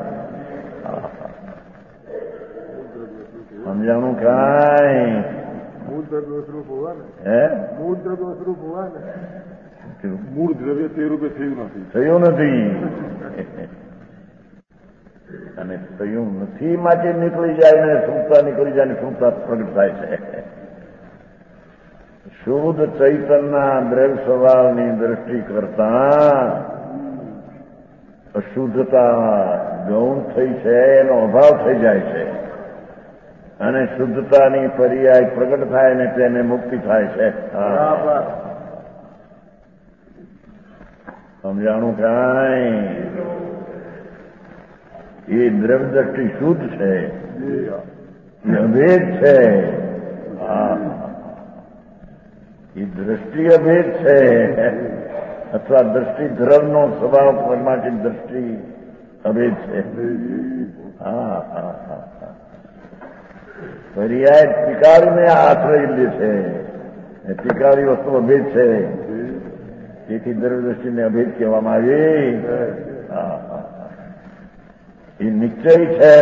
Speaker 1: સમજાણું કાંઈ
Speaker 2: મૂળ દ્રવ્ય સ્વરૂપ હોવા ને
Speaker 1: હે
Speaker 2: મૂળ દ્રવ્ય સ્વરૂપ હોવા ને મૂળ દ્રવ્ય તે રૂપે થયું નથી
Speaker 1: થયું નથી. અને થયું નથી માટે નીકળી જાય ને સુખતા નીકળી જાય ને સુખતા પ્રગટ થાય છે. શુદ્ધ ચૈતનના દ્રવ્ય સ્વભાવની દ્રષ્ટિ કરતા અશુદ્ધતા ગૌણ થઈ છે એનો અભાવ થઈ જાય છે. અને શુદ્ધતાની પર્યાય પ્રગટ થાય ને તેને મુક્તિ થાય છે. સમજાણું કાંઈ એ દ્રવ્ય દ્રષ્ટિ શુદ્ધ છે. એ અભેદ છે. એ દ્રષ્ટિ અભેદ છે. અથવા દ્રષ્ટિ ધર્મનો સ્વભાવ પરમાટી દ્રષ્ટિ અભેદ છે. હા હા હા પર્યાય ટીકાવીને આશ્રય લે છે. ટીકાવી વસ્તુ અભેદ છે. તેથી દ્રવ્ય દ્રષ્ટિને અભેદ કહેવામાં આવી. એ નિશ્ચય છે.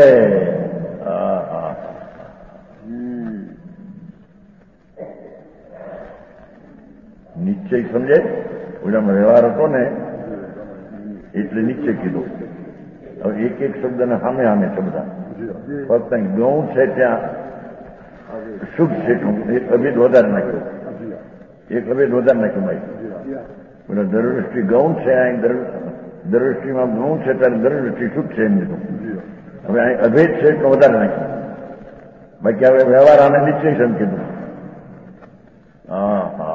Speaker 1: નિશ્ચય સમજે ઓલામાં વ્યવહાર હતો ને એટલે નિશ્ચય કીધું. હવે એક એક શબ્દને સામે સામે છે બધા. ફક્ત ગૌણ છે ત્યાં શુદ્ધ છે. એક અભેદ વધારે નાખ્યો. એક અભેદ વધારે નાખ્યું ભાઈ. એટલે દ્રવ્યદૃષ્ટિ ગૌણ છે. અહીં દ્રવ્યદૃષ્ટિમાં ગૌણ છે ત્યારે દ્રવ્યદૃષ્ટિ શુદ્ધ છે એમ કીધું. હવે અહીં અભેદ છે એટલે વધારે નાખ્યું. બાકી હવે વ્યવહાર આને નિશ્ચય છે એમ કીધું. હા હા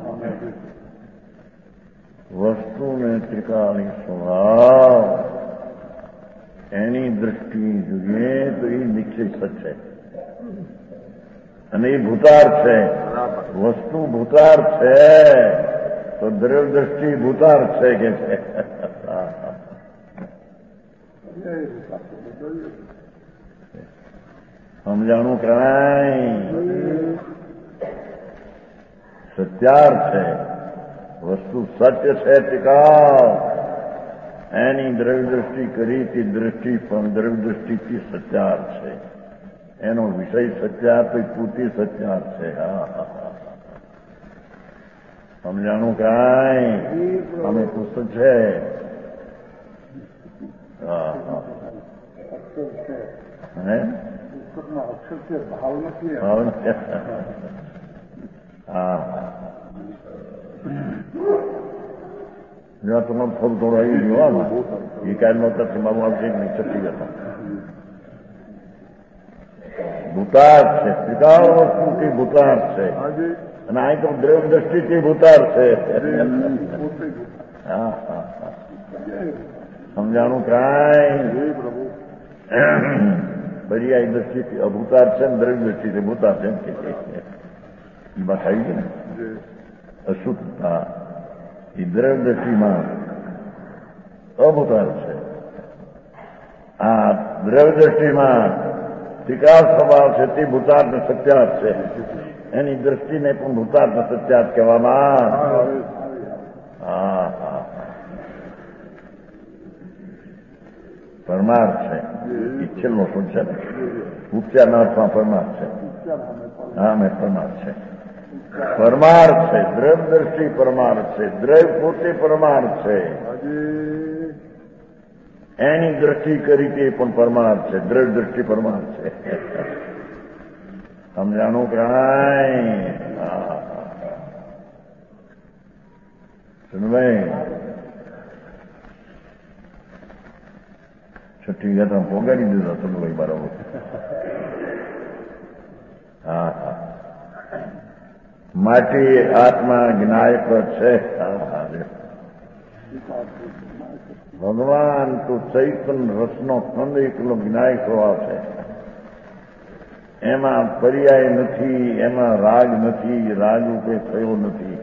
Speaker 1: વસ્તુને ત્રિકાળી સ્વભાવ એની દ્રષ્ટિ જોઈએ તો એ નિશ્ચય સચ છે. અને એ ભૂતાર છે. વસ્તુ ભૂતાર છે તો દ્રવ્ય દ્રષ્ટિ ભૂતાર છે કે છે. સમજાણું કાંઈ સત્યાર છે. વસ્તુ સત્ય છે ટીકાવ. એની દ્રવ્ય દ્રષ્ટિ કરી તે દ્રષ્ટિ પણ દ્રવ્ય દ્રષ્ટિથી સત્યાર છે. એનો વિષય સત્યાર તો પૂરતી સત્યાર છે. હા હા સમજાણું કાંઈ અમે પુસ્તક છે. હા હા હે
Speaker 2: અક્ષર છે ભાવ નથી.
Speaker 1: ભાવ હા તમારું થોડું થોડું આવી ગયું. એ કાંઈ નહોતા તમારું આવશે નહીં. છઠ્ઠી હતા ભૂતાર છે. ત્રિકાળ વસ્તુથી ભૂતાર છે. અને અહીં તો દ્રવ્ય દ્રષ્ટિથી ભૂતાર છે. હા હા સમજાણું કાંઈ પર્યાય દ્રષ્ટિથી અભૂતાર છે ને દ્રવ્ય દ્રષ્ટિથી ભૂતાર છે. એ વાત આવી છે ને. અશુદ્ધતા એ દ્રવ્ય દ્રષ્ટિમાં અભૂતાર છે. આ દ્રવ્ય દ્રષ્ટિમાં ત્રિકાળ સ્વભાવ છે તે ભૂતાર્થ સત્યાર્થ છે. એની દ્રષ્ટિને પણ ભૂતાર્થ સત્યાર્થ કહેવામાં. હા હા પરમાર્થ છે. એ છેલ્લો શું છે ને ઉપચારના અર્થમાં પરમાર્થ છે. હા મેં પરમાર્થ છે. પરમાર્થ છે. દ્રવ્ય દ્રષ્ટિ પરમાર્થ છે. દ્રવ્ય પોતે પરમાર્થ છે. એની દ્રષ્ટિ કરી તે પણ પરમાર્થ છે. દ્રવ્ય દ્રષ્ટિ પરમાર્થ છે. સમજાણું કાંઈ સુનભાઈ છઠ્ઠી ઘટના પોગાડી દીધો સુનભાઈ બરાબર. હા હા માટે આત્મા જ્ઞાયક છે. ભગવાન તો ચૈતન્ય રસનો કંદ એકલો જ્ઞાયક સ્વભાવ છે. એમાં પર્યાય નથી, એમાં રાગ નથી, રાગ રૂપે થયો નથી.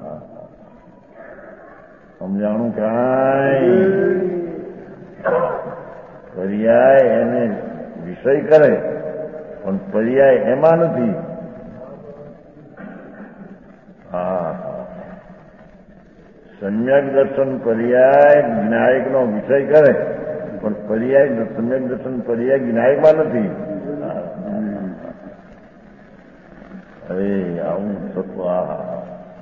Speaker 1: સમજાણું કાંઈ પર્યાય એને વિષય કરે પણ પર્યાય એમાં નથી. હા સમ્યક દર્શન પર્યાય જ્ઞાયકનો વિષય કરે પણ પર્યાય સમ્યક દર્શન પર્યાય જ્ઞાયકમાં નથી. અરે આવું સત્વ આ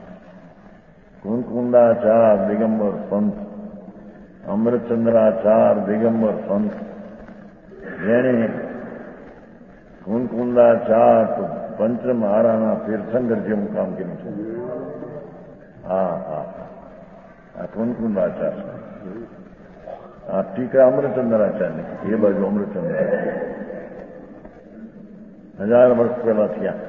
Speaker 1: કુંકુંડાચાર દિગંબર સંત, અમૃતચંદ્રાચાર દિગંબર સંત, જેણે કુંકુંડાચાર પંચમહારાના તીર્થંકર જેવું કામ કર્યું છે. હા હા આ કુંકુંડાચાર આ ટીકા અમૃતચંદ્રાચાર્ય એ બાજુ અમૃતચંદ્રાચાર્ય હજાર વર્ષ પહેલા થયા.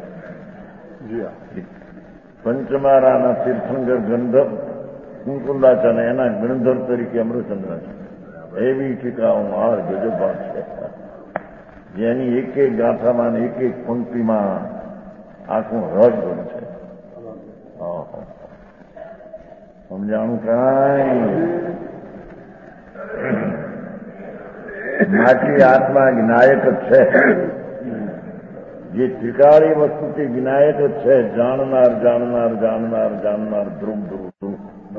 Speaker 1: પંચમહારાના તીર્થંકર ગંધર કુંકુંડાચાર્ય એના ગણધર તરીકે અમૃતચંદ્રાચાર્ય એવી ટીકાઓ આ ગજબાત છે જેની એક એક ગાથામાં એક એક પંક્તિમાં આખું રસ બન છે. સમજાણું કાંઈ માટી આત્મા જ્ઞાયક જ છે. જે ત્રિકાળી વસ્તુથી જ્ઞાયક જ છે. જાણનાર જાણનાર જાણનાર જાણનાર ધ્રુવ ધ્રુવ ધ્રુવ.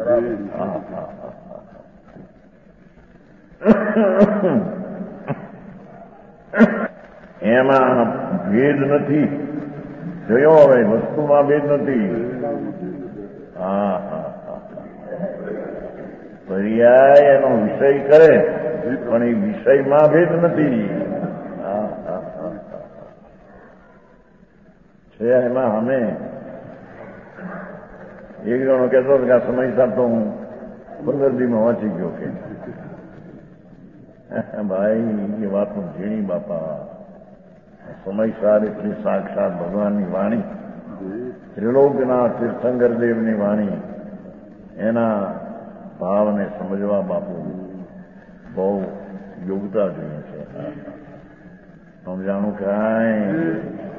Speaker 1: એમાં ભેદ નથી. જોયો હવે વસ્તુમાં ભેદ નથી. હા હા પર્યાય એનો વિષય કરે પણ એ વિષયમાં ભેદ નથી. છે એમાં અમે એક જણો કહેતો કે આ સમય સાથે તો હું પંદર દીમાં વાંચી ગયો કે ભાઈ એ વાત ઝીણી બાપા. સમય સાર એટલી સાક્ષાત ભગવાનની વાણી, ત્રિલોકના તીર્થંકર દેવની વાણી, એના ભાવને સમજવા બાપુ બહુ યોગ્યતા જોઈએ છે. સમજાણું કાંઈ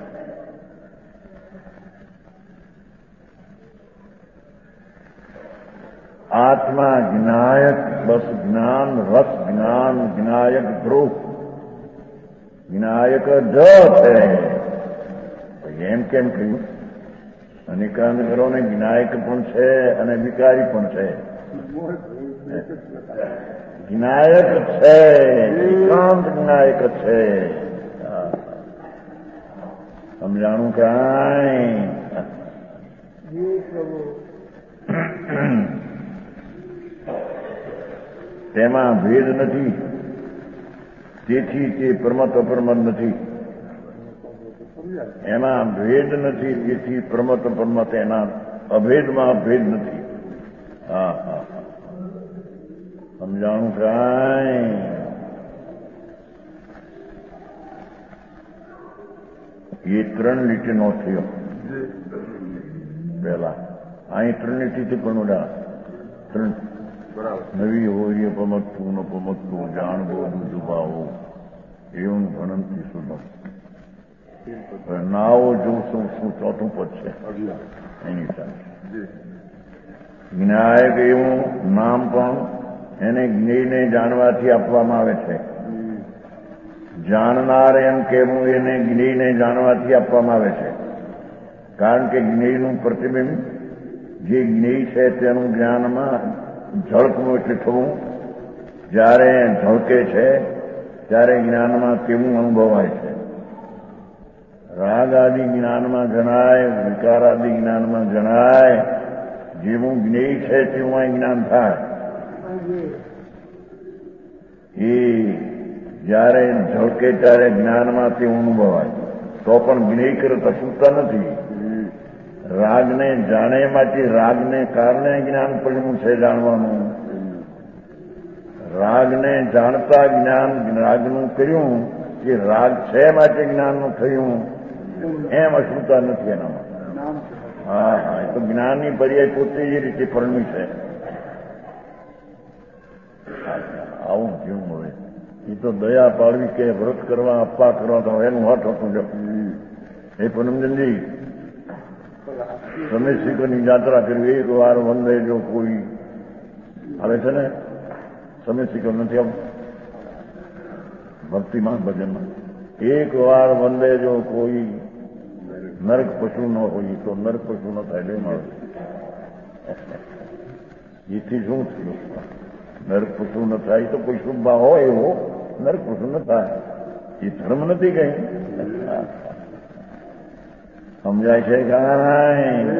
Speaker 1: આત્મા જ્ઞાયક બસ જ્ઞાન રસ જ્ઞાન જ્ઞાયક ધ્રુવ જ્ઞાયક જ છે. એમ કેમ કહ્યું? અનેકાંત ઘરોને જ્ઞાયક પણ છે અને વિકારી પણ છે. જ્ઞાયક છે, એકાંત જ્ઞાયક છે. સમજાણું કાંઈ તેમાં ભેદ નથી. તેથી તે પ્રમત અપરમત નથી. એમાં ભેદ નથી. તેથી પ્રમત અપરમત એના અભેદમાં ભેદ નથી. હા હા સમજાણું કાંઈ એ ત્રણ લીટીનો થયો પેલા. અહીં ત્રણ લીટીથી પણ ઉડા ત્રણ નવી હોય પમતું ન પમતું જાણવો દુભાવો એવું ભણંતી સુધમ નાવો જોશું શું ચોથું પદ છે એની સાથે. જ્ઞાયક એવું નામ પણ એને જ્ઞેયને જાણવાથી આપવામાં આવે છે. જાણનાર એમ કહેવું એને જ્ઞેયને જાણવાથી આપવામાં આવે છે. કારણ કે જ્ઞેયનું પ્રતિબિંબ જે જ્ઞેય છે તેનું જ્ઞાનમાં ઝળકવું એટલે થવું. જ્યારે ઝળકે છે ત્યારે જ્ઞાનમાં કેવું અનુભવાય છે. રાગ આદિ જ્ઞાનમાં જણાય, વિકાર આદિ જ્ઞાનમાં જણાય. જેવું જ્ઞેય છે તેવું અહીં જ્ઞાન થાય. એ જ્યારે ઝળકે ત્યારે જ્ઞાનમાં તેવું અનુભવાય. તો પણ જ્ઞેય કરતા છૂટતા નથી. રાગને જાણે માટે રાગને કારણે જ્ઞાન પડ્યું છે જાણવાનું. રાગને જાણતા જ્ઞાન રાગનું કર્યું કે રાગ છે માટે જ્ઞાનનું થયું એમ અશુતા નથી એનામાં. હા હા એ તો જ્ઞાનની પર્યાય પોતે એ રીતે પરણ્યું છે. આવું કેવું હવે એ તો દયા પાડવી કે વ્રત કરવા અપ્પા કરવા તો એનું હઠ હતું. જો એ પૂનમચંદજી તમે શીખની યાત્રા કરવી એક વાર વંદે જો કોઈ આવે છે ને તમે શીખો નથી આવું ભક્તિમાં ભજનમાં એક વાર વંદે જો કોઈ નરક પશુ ન હોય તો નરક પશુ ન થાય બે માણસ એથી શું થયું? નરક પશુ ન થાય તો કોઈ શુભ હોય એવો નરક પશુ ન થાય. એ ધર્મ નથી કઈ. સમજાય છે કાંઈ?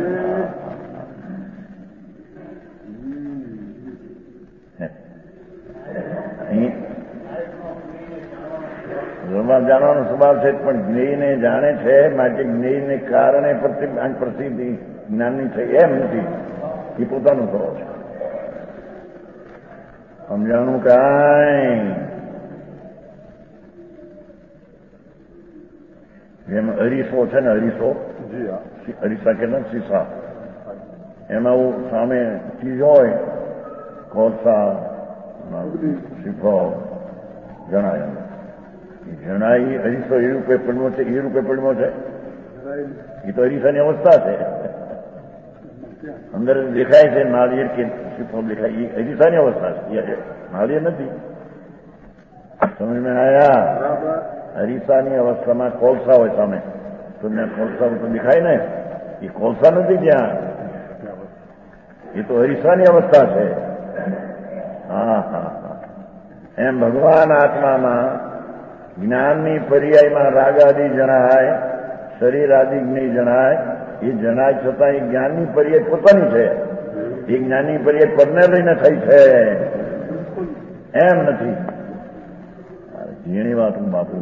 Speaker 1: જાણવાનો સ્વભાવ છે પણ જ્ઞેયને જાણે છે માટે જ્ઞેયને કારણે પ્રસિદ્ધિ જ્ઞાનની છે એમ નથી. એ પોતાનો સ્વભાવ છે. સમજાણું કાંઈ? જેમ અરીસો છે ને અરીસો અરીસા કે ના સીસા એમાં સામે ચીજ હોય કોલસા શીખો જણાય જણાય અરીસો એ રૂપે પડવો છે એ રૂપે પડવો છે. એ તો અરીસાની અવસ્થા છે. અંદર દેખાય છે નાળિયેર કે શીખો દેખાય એ અરીસાની અવસ્થા છે. નાળિયેર નથી. સમજમાં આયા? અરીસાની અવસ્થામાં કોલસા હોય સામે તો કોલસા તો દેખાય ને. એ કોલસા નથી ત્યાં. એ તો અરીસાની અવસ્થા છે. હા હા હા એમ ભગવાન આત્મામાં જ્ઞાનની પર્યાયમાં રાગાદી જણાય શરીર આદિ જ્ઞેય જણાય. એ જણાય છતાં એ જ્ઞાનની પર્યાય પોતાની છે. એ જ્ઞાનની પર્યાય પરને લઈને થઈ છે એમ નથી. ઝીણી વાત હું બાપુ.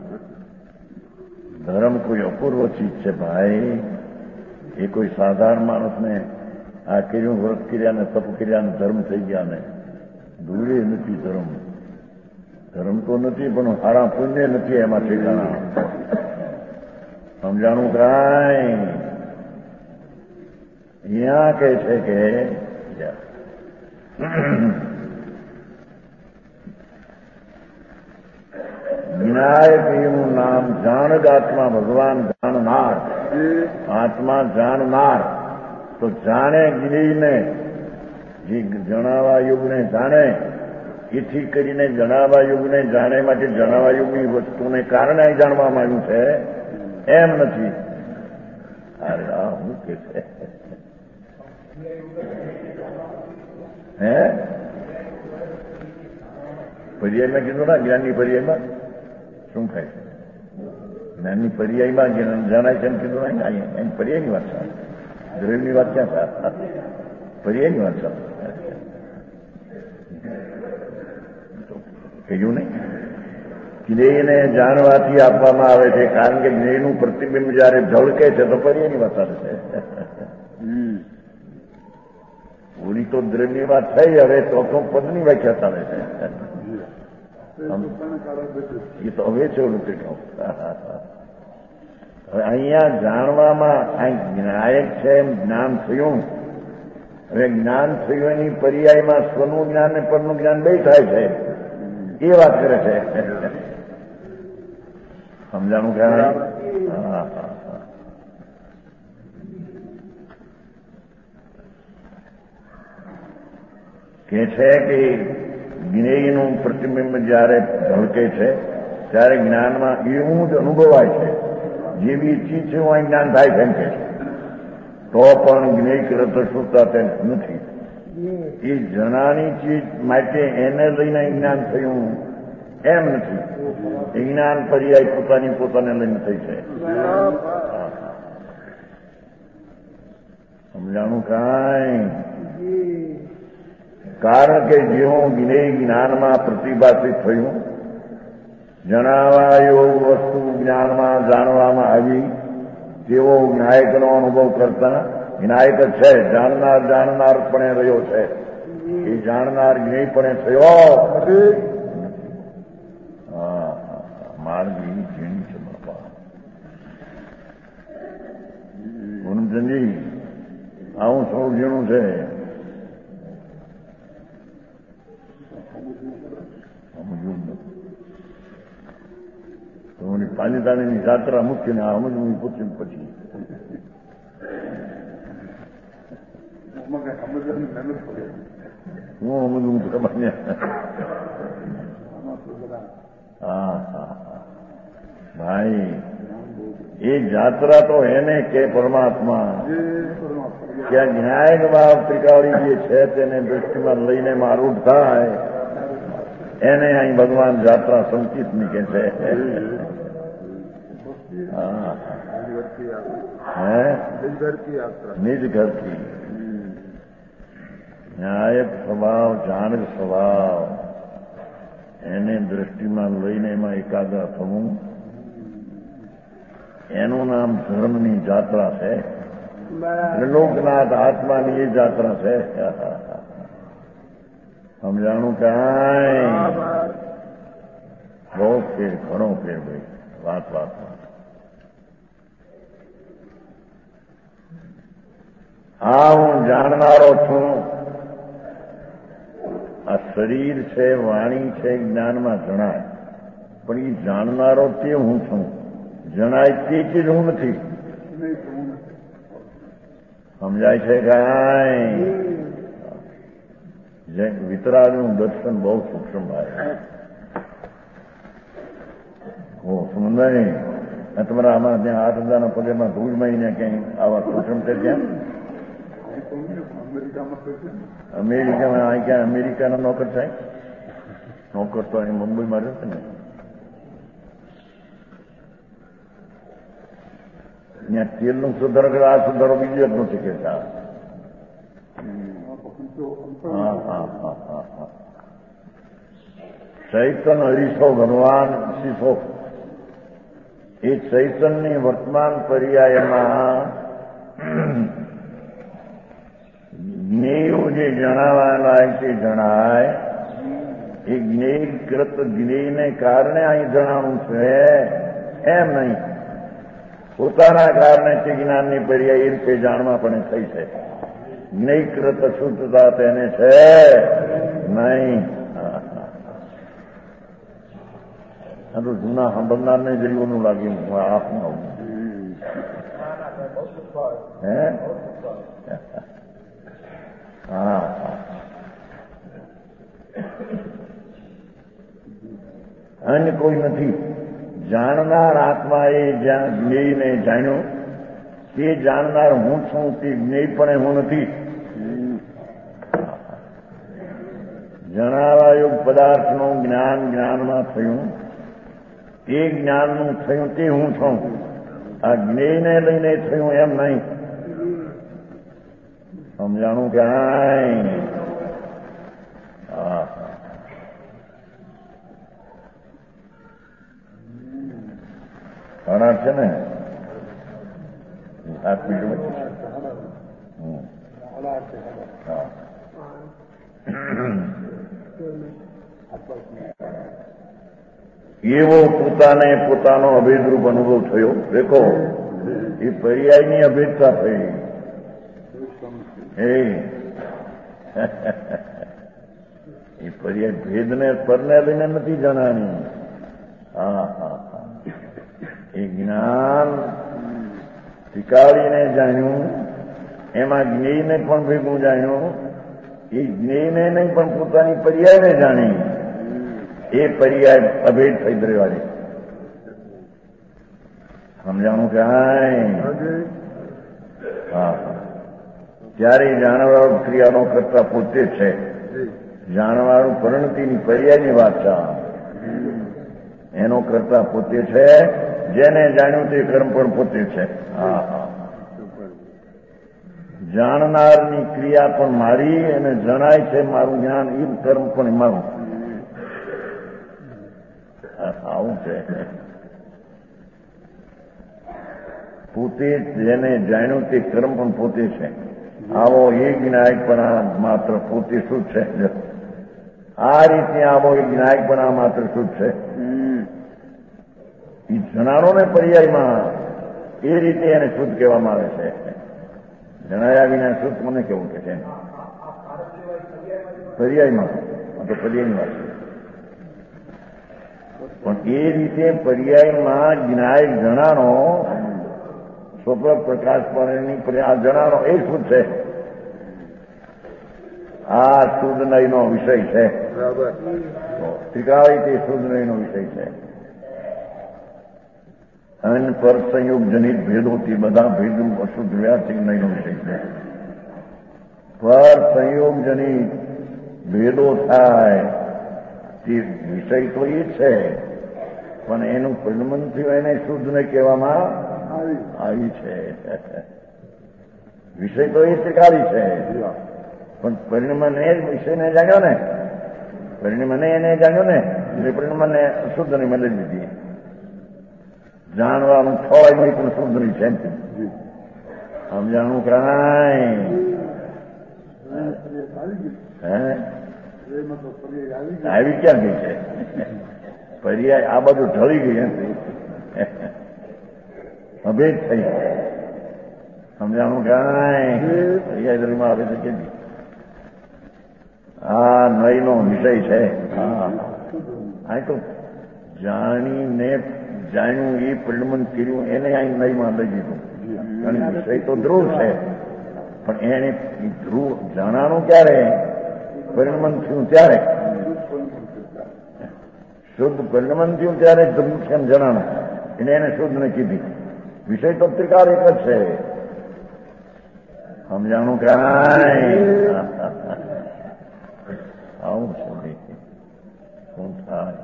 Speaker 1: ધર્મ કોઈ અપૂર્વ ચીજ છે ભાઈ. એ કોઈ સાધારણ માણસને આ કર્યું વ્રત કર્યા ને તપ કર્યા ને ધર્મ થઈ ગયા ને દૂરે નથી ધર્મ. ધર્મ તો નથી પણ હારા પુણ્ય નથી એમાં ઠેકાણા. સમજાણું કાંઈ? અહીંયા કહે છે કે વિનાયક એવું નામ જાણદ આત્મા ભગવાન જાણનાર. આત્મા જાણનાર તો જાણે જ્ઞેયને જે જણાવા યુગને જાણે એથી કરીને જણાવા યુગને જાણે માટે જણાવા યુગની વસ્તુને કારણે જાણવામાં આવ્યું છે એમ નથી. અરે આ શું કે છે હે પર્યાયમાં કીધું ના જ્ઞાનની પર્યાયમાં શું થાય છે? જ્ઞાનની પર્યાયમાં જણાય છે એમ કીધું ના એની પર્યાયની વાત છે. દ્રવ્યની વાત ક્યાં થાય? પર્યાયની વાત છે. કહ્યું નહીં જ્ઞેયને જાણવાથી આપવામાં આવે છે કારણ કે જ્ઞેયનું પ્રતિબિંબ જયારે ઝળકે છે તો પર્યાયની વાત આવે છે. ઓલી તો દ્રવ્યની વાત થઈ. હવે ચોથો પદની વ્યાખ્યા ચાલે છે. એ તો હવે છે ઓલું કેટલું. હવે અહીંયા જાણવામાં આ જ્ઞાયક છે એમ જ્ઞાન થયું. હવે જ્ઞાન થયું એની પર્યાયમાં સ્વનું જ્ઞાન ને પરનું જ્ઞાન બે થાય છે એ વાત કરે છે. સમજાણું ક્યાં? કે છે કે જ્ઞેયનું પ્રતિબિંબ જયારે ઢળકે છે ત્યારે જ્ઞાનમાં એવું જ અનુભવાય છે જેવી ચીજ છે હું જ્ઞાન થાય છે એમ કે છે. તો પણ જ્ઞેય કરત શુદ્ધતા તે નથી. એ જણાની ચીજ માટે એને લઈને જ્ઞાન થયું એમ નથી. એ જ્ઞાન પર્યાય પોતાની પોતાને લઈને થઈ છે. સમજાણું કાંઈ? કારણ કે જેવું જ્ઞેય જ્ઞાનમાં પ્રતિભાષિત થયું જણાવા યોગ વસ્તુ જ્ઞાનમાં જાણવામાં આવી તેવો જ્ઞાયકનો અનુભવ કરતા જ્ઞાયક છે, જાણનાર જાણનાર પણ રહ્યો છે. એ જાણનાર જ્ઞેયપણે થયો માર્ગી ઝીણી છે બાપા. પૂનમચંદજી આવું થોડું ઝીણું છે. તમારી પાલીતાણીની જાત્રા મુખ્ય ને આ સમજવું પૂછ્યું પછી હું સમજવું તો ખબર ને. હા હા ભાઈ એ જાત્રા તો એને કે પરમાત્મા ક્યાં ન્યાયક ભાવ ત્રિકાળી જે છે તેને દૃષ્ટિમાં લઈને મારૂઢ થાય એને અહીં ભગવાન જાત્રા સંકિતની કે છે. હા હે નિજ ઘરથી ન્યાયક સ્વભાવ જાણક સ્વભાવ એને દ્રષ્ટિમાં લઈને એમાં એકાગ્ર થવું એનું નામ ધર્મની જાત્રા છે. લોકનાથ આત્માની એ જાત્રા છે. સમજાણું કાંઈ બહુ ફેર ઘણો ફેર ભાઈ વાત વાતમાં. હા હું જાણનારો છું. આ શરીર છે, વાણી છે, જ્ઞાનમાં જણાય, પણ એ જાણનારો તે હું છું. જણાય તે ચીજ હું નથી. સમજાય છે કાંઈ? વિતરાગનું દર્શન બહુ સૂક્ષ્મ આવે. હો સમજાય નહીં. તમારા આમાં ત્યાં આઠ હજારના પગેમાં ધૂળ મહિને ક્યાંય આવા સૂક્ષ્મ છે ક્યાં? અમેરિકામાં અહીં ક્યાં અમેરિકાના નોકર થાય? નોકર તો અહીં મુંબઈમાં રહેશે ને. ત્યાં તેલનું સુધારો કરે, આ સુધારો બીજો જ નથી કહેતા. હા હા હા હા હા ચૈતન હરીશો ભગવાન શીશો એ ચૈતનની વર્તમાન પર્યાયમાં જ્ઞેયો જે જણાવવાના તે જણાય. એ જ્ઞેયકૃત જ્ઞેયને કારણે અહીં જણાવવું છે એમ નહીં. પોતાના કારણે તે જ્ઞાનની પર્યાય એ રીતે જાણવા પણ થઈ છે. જ્ઞેયકૃત શુદ્ધતા તેને છે નહીં. આ તો જૂના સાંભળનારને જરીઓનું લાગ્યું આપનું આવું હે. હા અન્ય કોઈ નથી. જાણનાર આત્માએ જ્યાં જ્ઞેયને જાણ્યો તે જાણનાર હું છું. તે જ્ઞેય પણ હું નથી. જણાવાયું પદાર્થનું જ્ઞાન જ્ઞાનમાં થયું. તે જ્ઞાનનું થયું તે હું છું. આ જ્ઞેયને લઈને થયું એમ નહીં. સમજાણું કાંઈ? હા ઘણા છે ને સાત મિનિટ એવો પોતાને પોતાનો અભેદરૂપ અનુભવ થયો. દેખો એ પર્યાયની અભેદતા થઈ. એ પર્યાય ભેદને પરને લઈને નથી જણાની. હા હા હા એ જ્ઞાન શીખાડીને જાણ્યું. એમાં જ્ઞેયને પણ ભેગું જાણ્યું. એ જ્ઞેયને નહીં પણ પોતાની પર્યાયને જાણી. એ પર્યાય અભેદ થઈ દ્રવાળી. સમજાણું કાંઈ? હા ત્યારે જાણવાળું ક્રિયાનો કરતા પોતે છે. જાણવાળું પરિણતિની પર્યાયની વાત છે. એનો કરતા પોતે છે. જેને જાણ્યું તે કર્મ પણ પોતે છે. હા હા જાણનારની ક્રિયા પણ મારી અને જણાય છે મારું જ્ઞાન. એ કર્મ પણ મારું. આવું છે. પોતે જેને જાણ્યું તે કર્મ પણ પોતે છે. આવો એ જ્ઞાયકપણા માત્ર પોતે શુદ્ધ છે. આ રીતે આવો એ જ્ઞાયકપણા માત્ર શુદ્ધ છે. એ જણાણોને પર્યાયમાં એ રીતે એને શુદ્ધ કહેવામાં આવે છે. જણાયા વિના શુદ્ધ મને કેવું કે છે પર્યાયમાં, તો પર્યાયની વાત છે. પણ એ રીતે પર્યાયમાં જ્ઞાયક જણાણો સ્વપ્ન પ્રકાશ પાણીની આ જણાણો એ શુદ્ધ છે. આ શુદ્ધ નયનો વિષય છે. ત્રિકાળી તે શુદ્ધ નયનો વિષય છે. અને પર સંયોગ જનિત ભેદોથી બધા ભેદ અશુદ્ધ વ્યાસિક નયનો વિષય છે. પર સંયોગ જનિત ભેદો થાય તે વિષય તો એ છે, પણ એનું પરિણમન થયું એને શુદ્ધ ને કહેવામાં આવી છે. વિષય તો એ ત્રિકાળી છે, પણ પરિણમન એ વિષયને જાણ્યો ને, પરિણમને એને જાણ્યો ને, એટલે પરિણમને શુદ્ધ ની મદદ લીધી. જાણવાનું થોડાય નહીં પણ શુદ્ધ ની છે. સમજાણું કાંઈ હે આવી ક્યાં ગઈ છે? પર્યાય આ બધું ઢળી ગઈ નથી, અભેદ થઈ. સમજાણું કાંઈ પર્યાય ધર્મમાં આવે છે કે આ નયનો વિષય છે. હા, આ તો જાણીને જાણ્યું એ પરિણમન કર્યું એને અહીં નયમાં લઈ દીધું. અને વિષય તો ધ્રુવ છે, પણ એને ધ્રુવ જાણાનું ક્યારે? પરિણમન થયું ત્યારે. શુદ્ધ પરિણમન થયું ત્યારે ધ્રુવ છે એમ જણાનું, એટલે એને શુદ્ધ ને કીધી. વિષય તો ત્રિકાળ એક જ છે. સમજાણું કાંઈ આવું છે. શું થાય?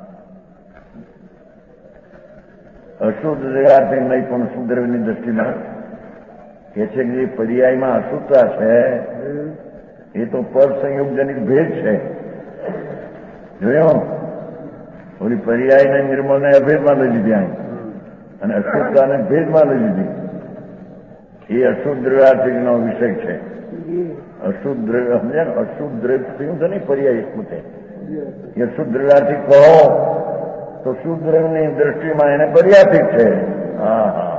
Speaker 1: અશુદ્ધ દ્રવ્યાર્થી નહીં પણ શુદ્ધ દ્રવ્યની દ્રષ્ટિમાં કે છે કે જે પર્યાયમાં અશુદ્ધતા છે એ તો પર સંયોગજનિક ભેદ છે. જોયો? ઓલી પર્યાયને નિર્મળને અભેદમાં લઈ લીધી અહીં, અને અશુદ્ધતાને ભેદમાં લઈ લીધી. એ અશુદ્ધ દ્રવ્યાર્થિકનો વિષય છે. અશુદ્ધ દ્રવ્ય સમજે ને, અશુદ્ધ દ્રવ્ય થયું છે ને પર્યાય પોતે. એ અશુદ્ધ દ્રવ્યાર્થિક કહો તો શુદ્ધ દ્રવ્યની દ્રષ્ટિમાં એને પર્યાર્થિક છે. હા હા,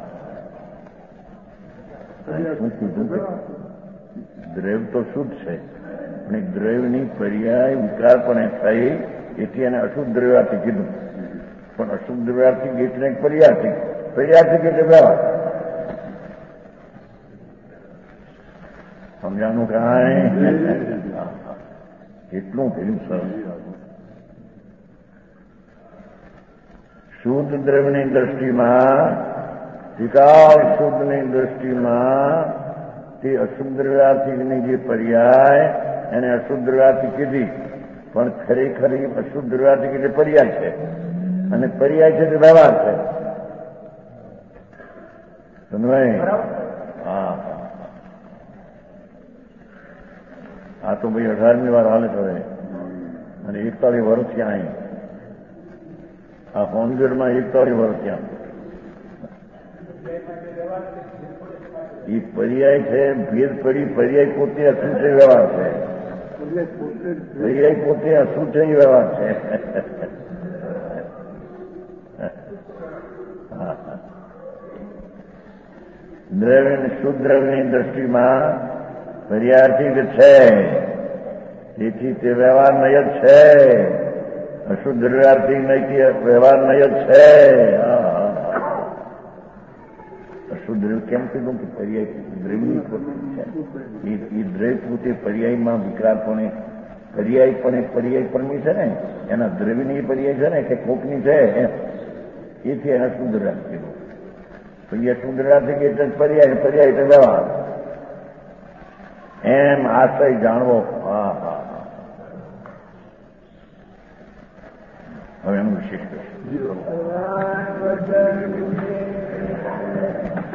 Speaker 1: શું કીધું? દ્રવ્ય તો શુદ્ધ છે, અને દ્રવ્યની પર્યાય વિકારપણે થઈ એથી એને અશુદ્ધ દ્રવ્યાર્થિક કીધું. પણ અશુદ્ધ દ્રવ્યાર્થિક એટલે પર્યાર્થિક. પર્યાર્થિક એટલે વ્યવહાર. સમજાણું કાંઈ? એટલું પેલું સરસ. શુદ્ધ દ્રવ્યની દ્રષ્ટિમાં, ત્રિકાળ શુદ્ધની દ્રષ્ટિમાં તે અશુદ્ધ દ્રવ્યાર્થિકની જે પર્યાય એને અશુદ્ધ દ્રવ્યાર્થિક કીધી, પણ ખરેખર અશુદ્ધ દ્રવ્યાર્થિક એટલે પર્યાય છે, અને પર્યાય છે તે વ્યવહાર છે. સમજાય? હા, આ તો ભાઈ અઢારમી વાર હાલે છે હવે, અને એકતાલીસ વર્ષ ત્યાં અહીં આ હોમગેટમાં એકતાલીસ વર્ષ ત્યાં. એ પર્યાય છે, ભેદ પડી. પર્યાય પોતે અશુદ્ધ છે, વ્યવહાર છે. પર્યાય પોતે અશુદ્ધ છે, વ્યવહાર છે. દ્રવ્ય શુદ્ધ દ્રવ્યની દ્રષ્ટિમાં પર્યાર્થિક છે, તેથી તે વ્યવહાર નય જ છે. અશુદ્ધ દ્રવ્યાર્થિક નહીં, વ્યવહાર નય જ છે. અશુદ્ધ દ્રવ્ય કેમ કીધું કે પર્યાય દ્રવ્યની પોતે છે. એ દ્રવ્ય પોતે પર્યાયમાં વિકરાળપણે પર્યાય પણ એક પર્યાય પરમી છે ને, એના દ્રવ્યની પર્યાય છે ને કે કોકની છે, એથી એને શુદ્ધ દ્રવ્યાર્થ કીધું. પર્યાય શુદ્ધ દ્રવ્યાર્થિક એટલે પર્યાય, પર્યાય એટલે વ્યવહાર. એમ આશય જાણવો. હા હા, હવે એનું વિશેષ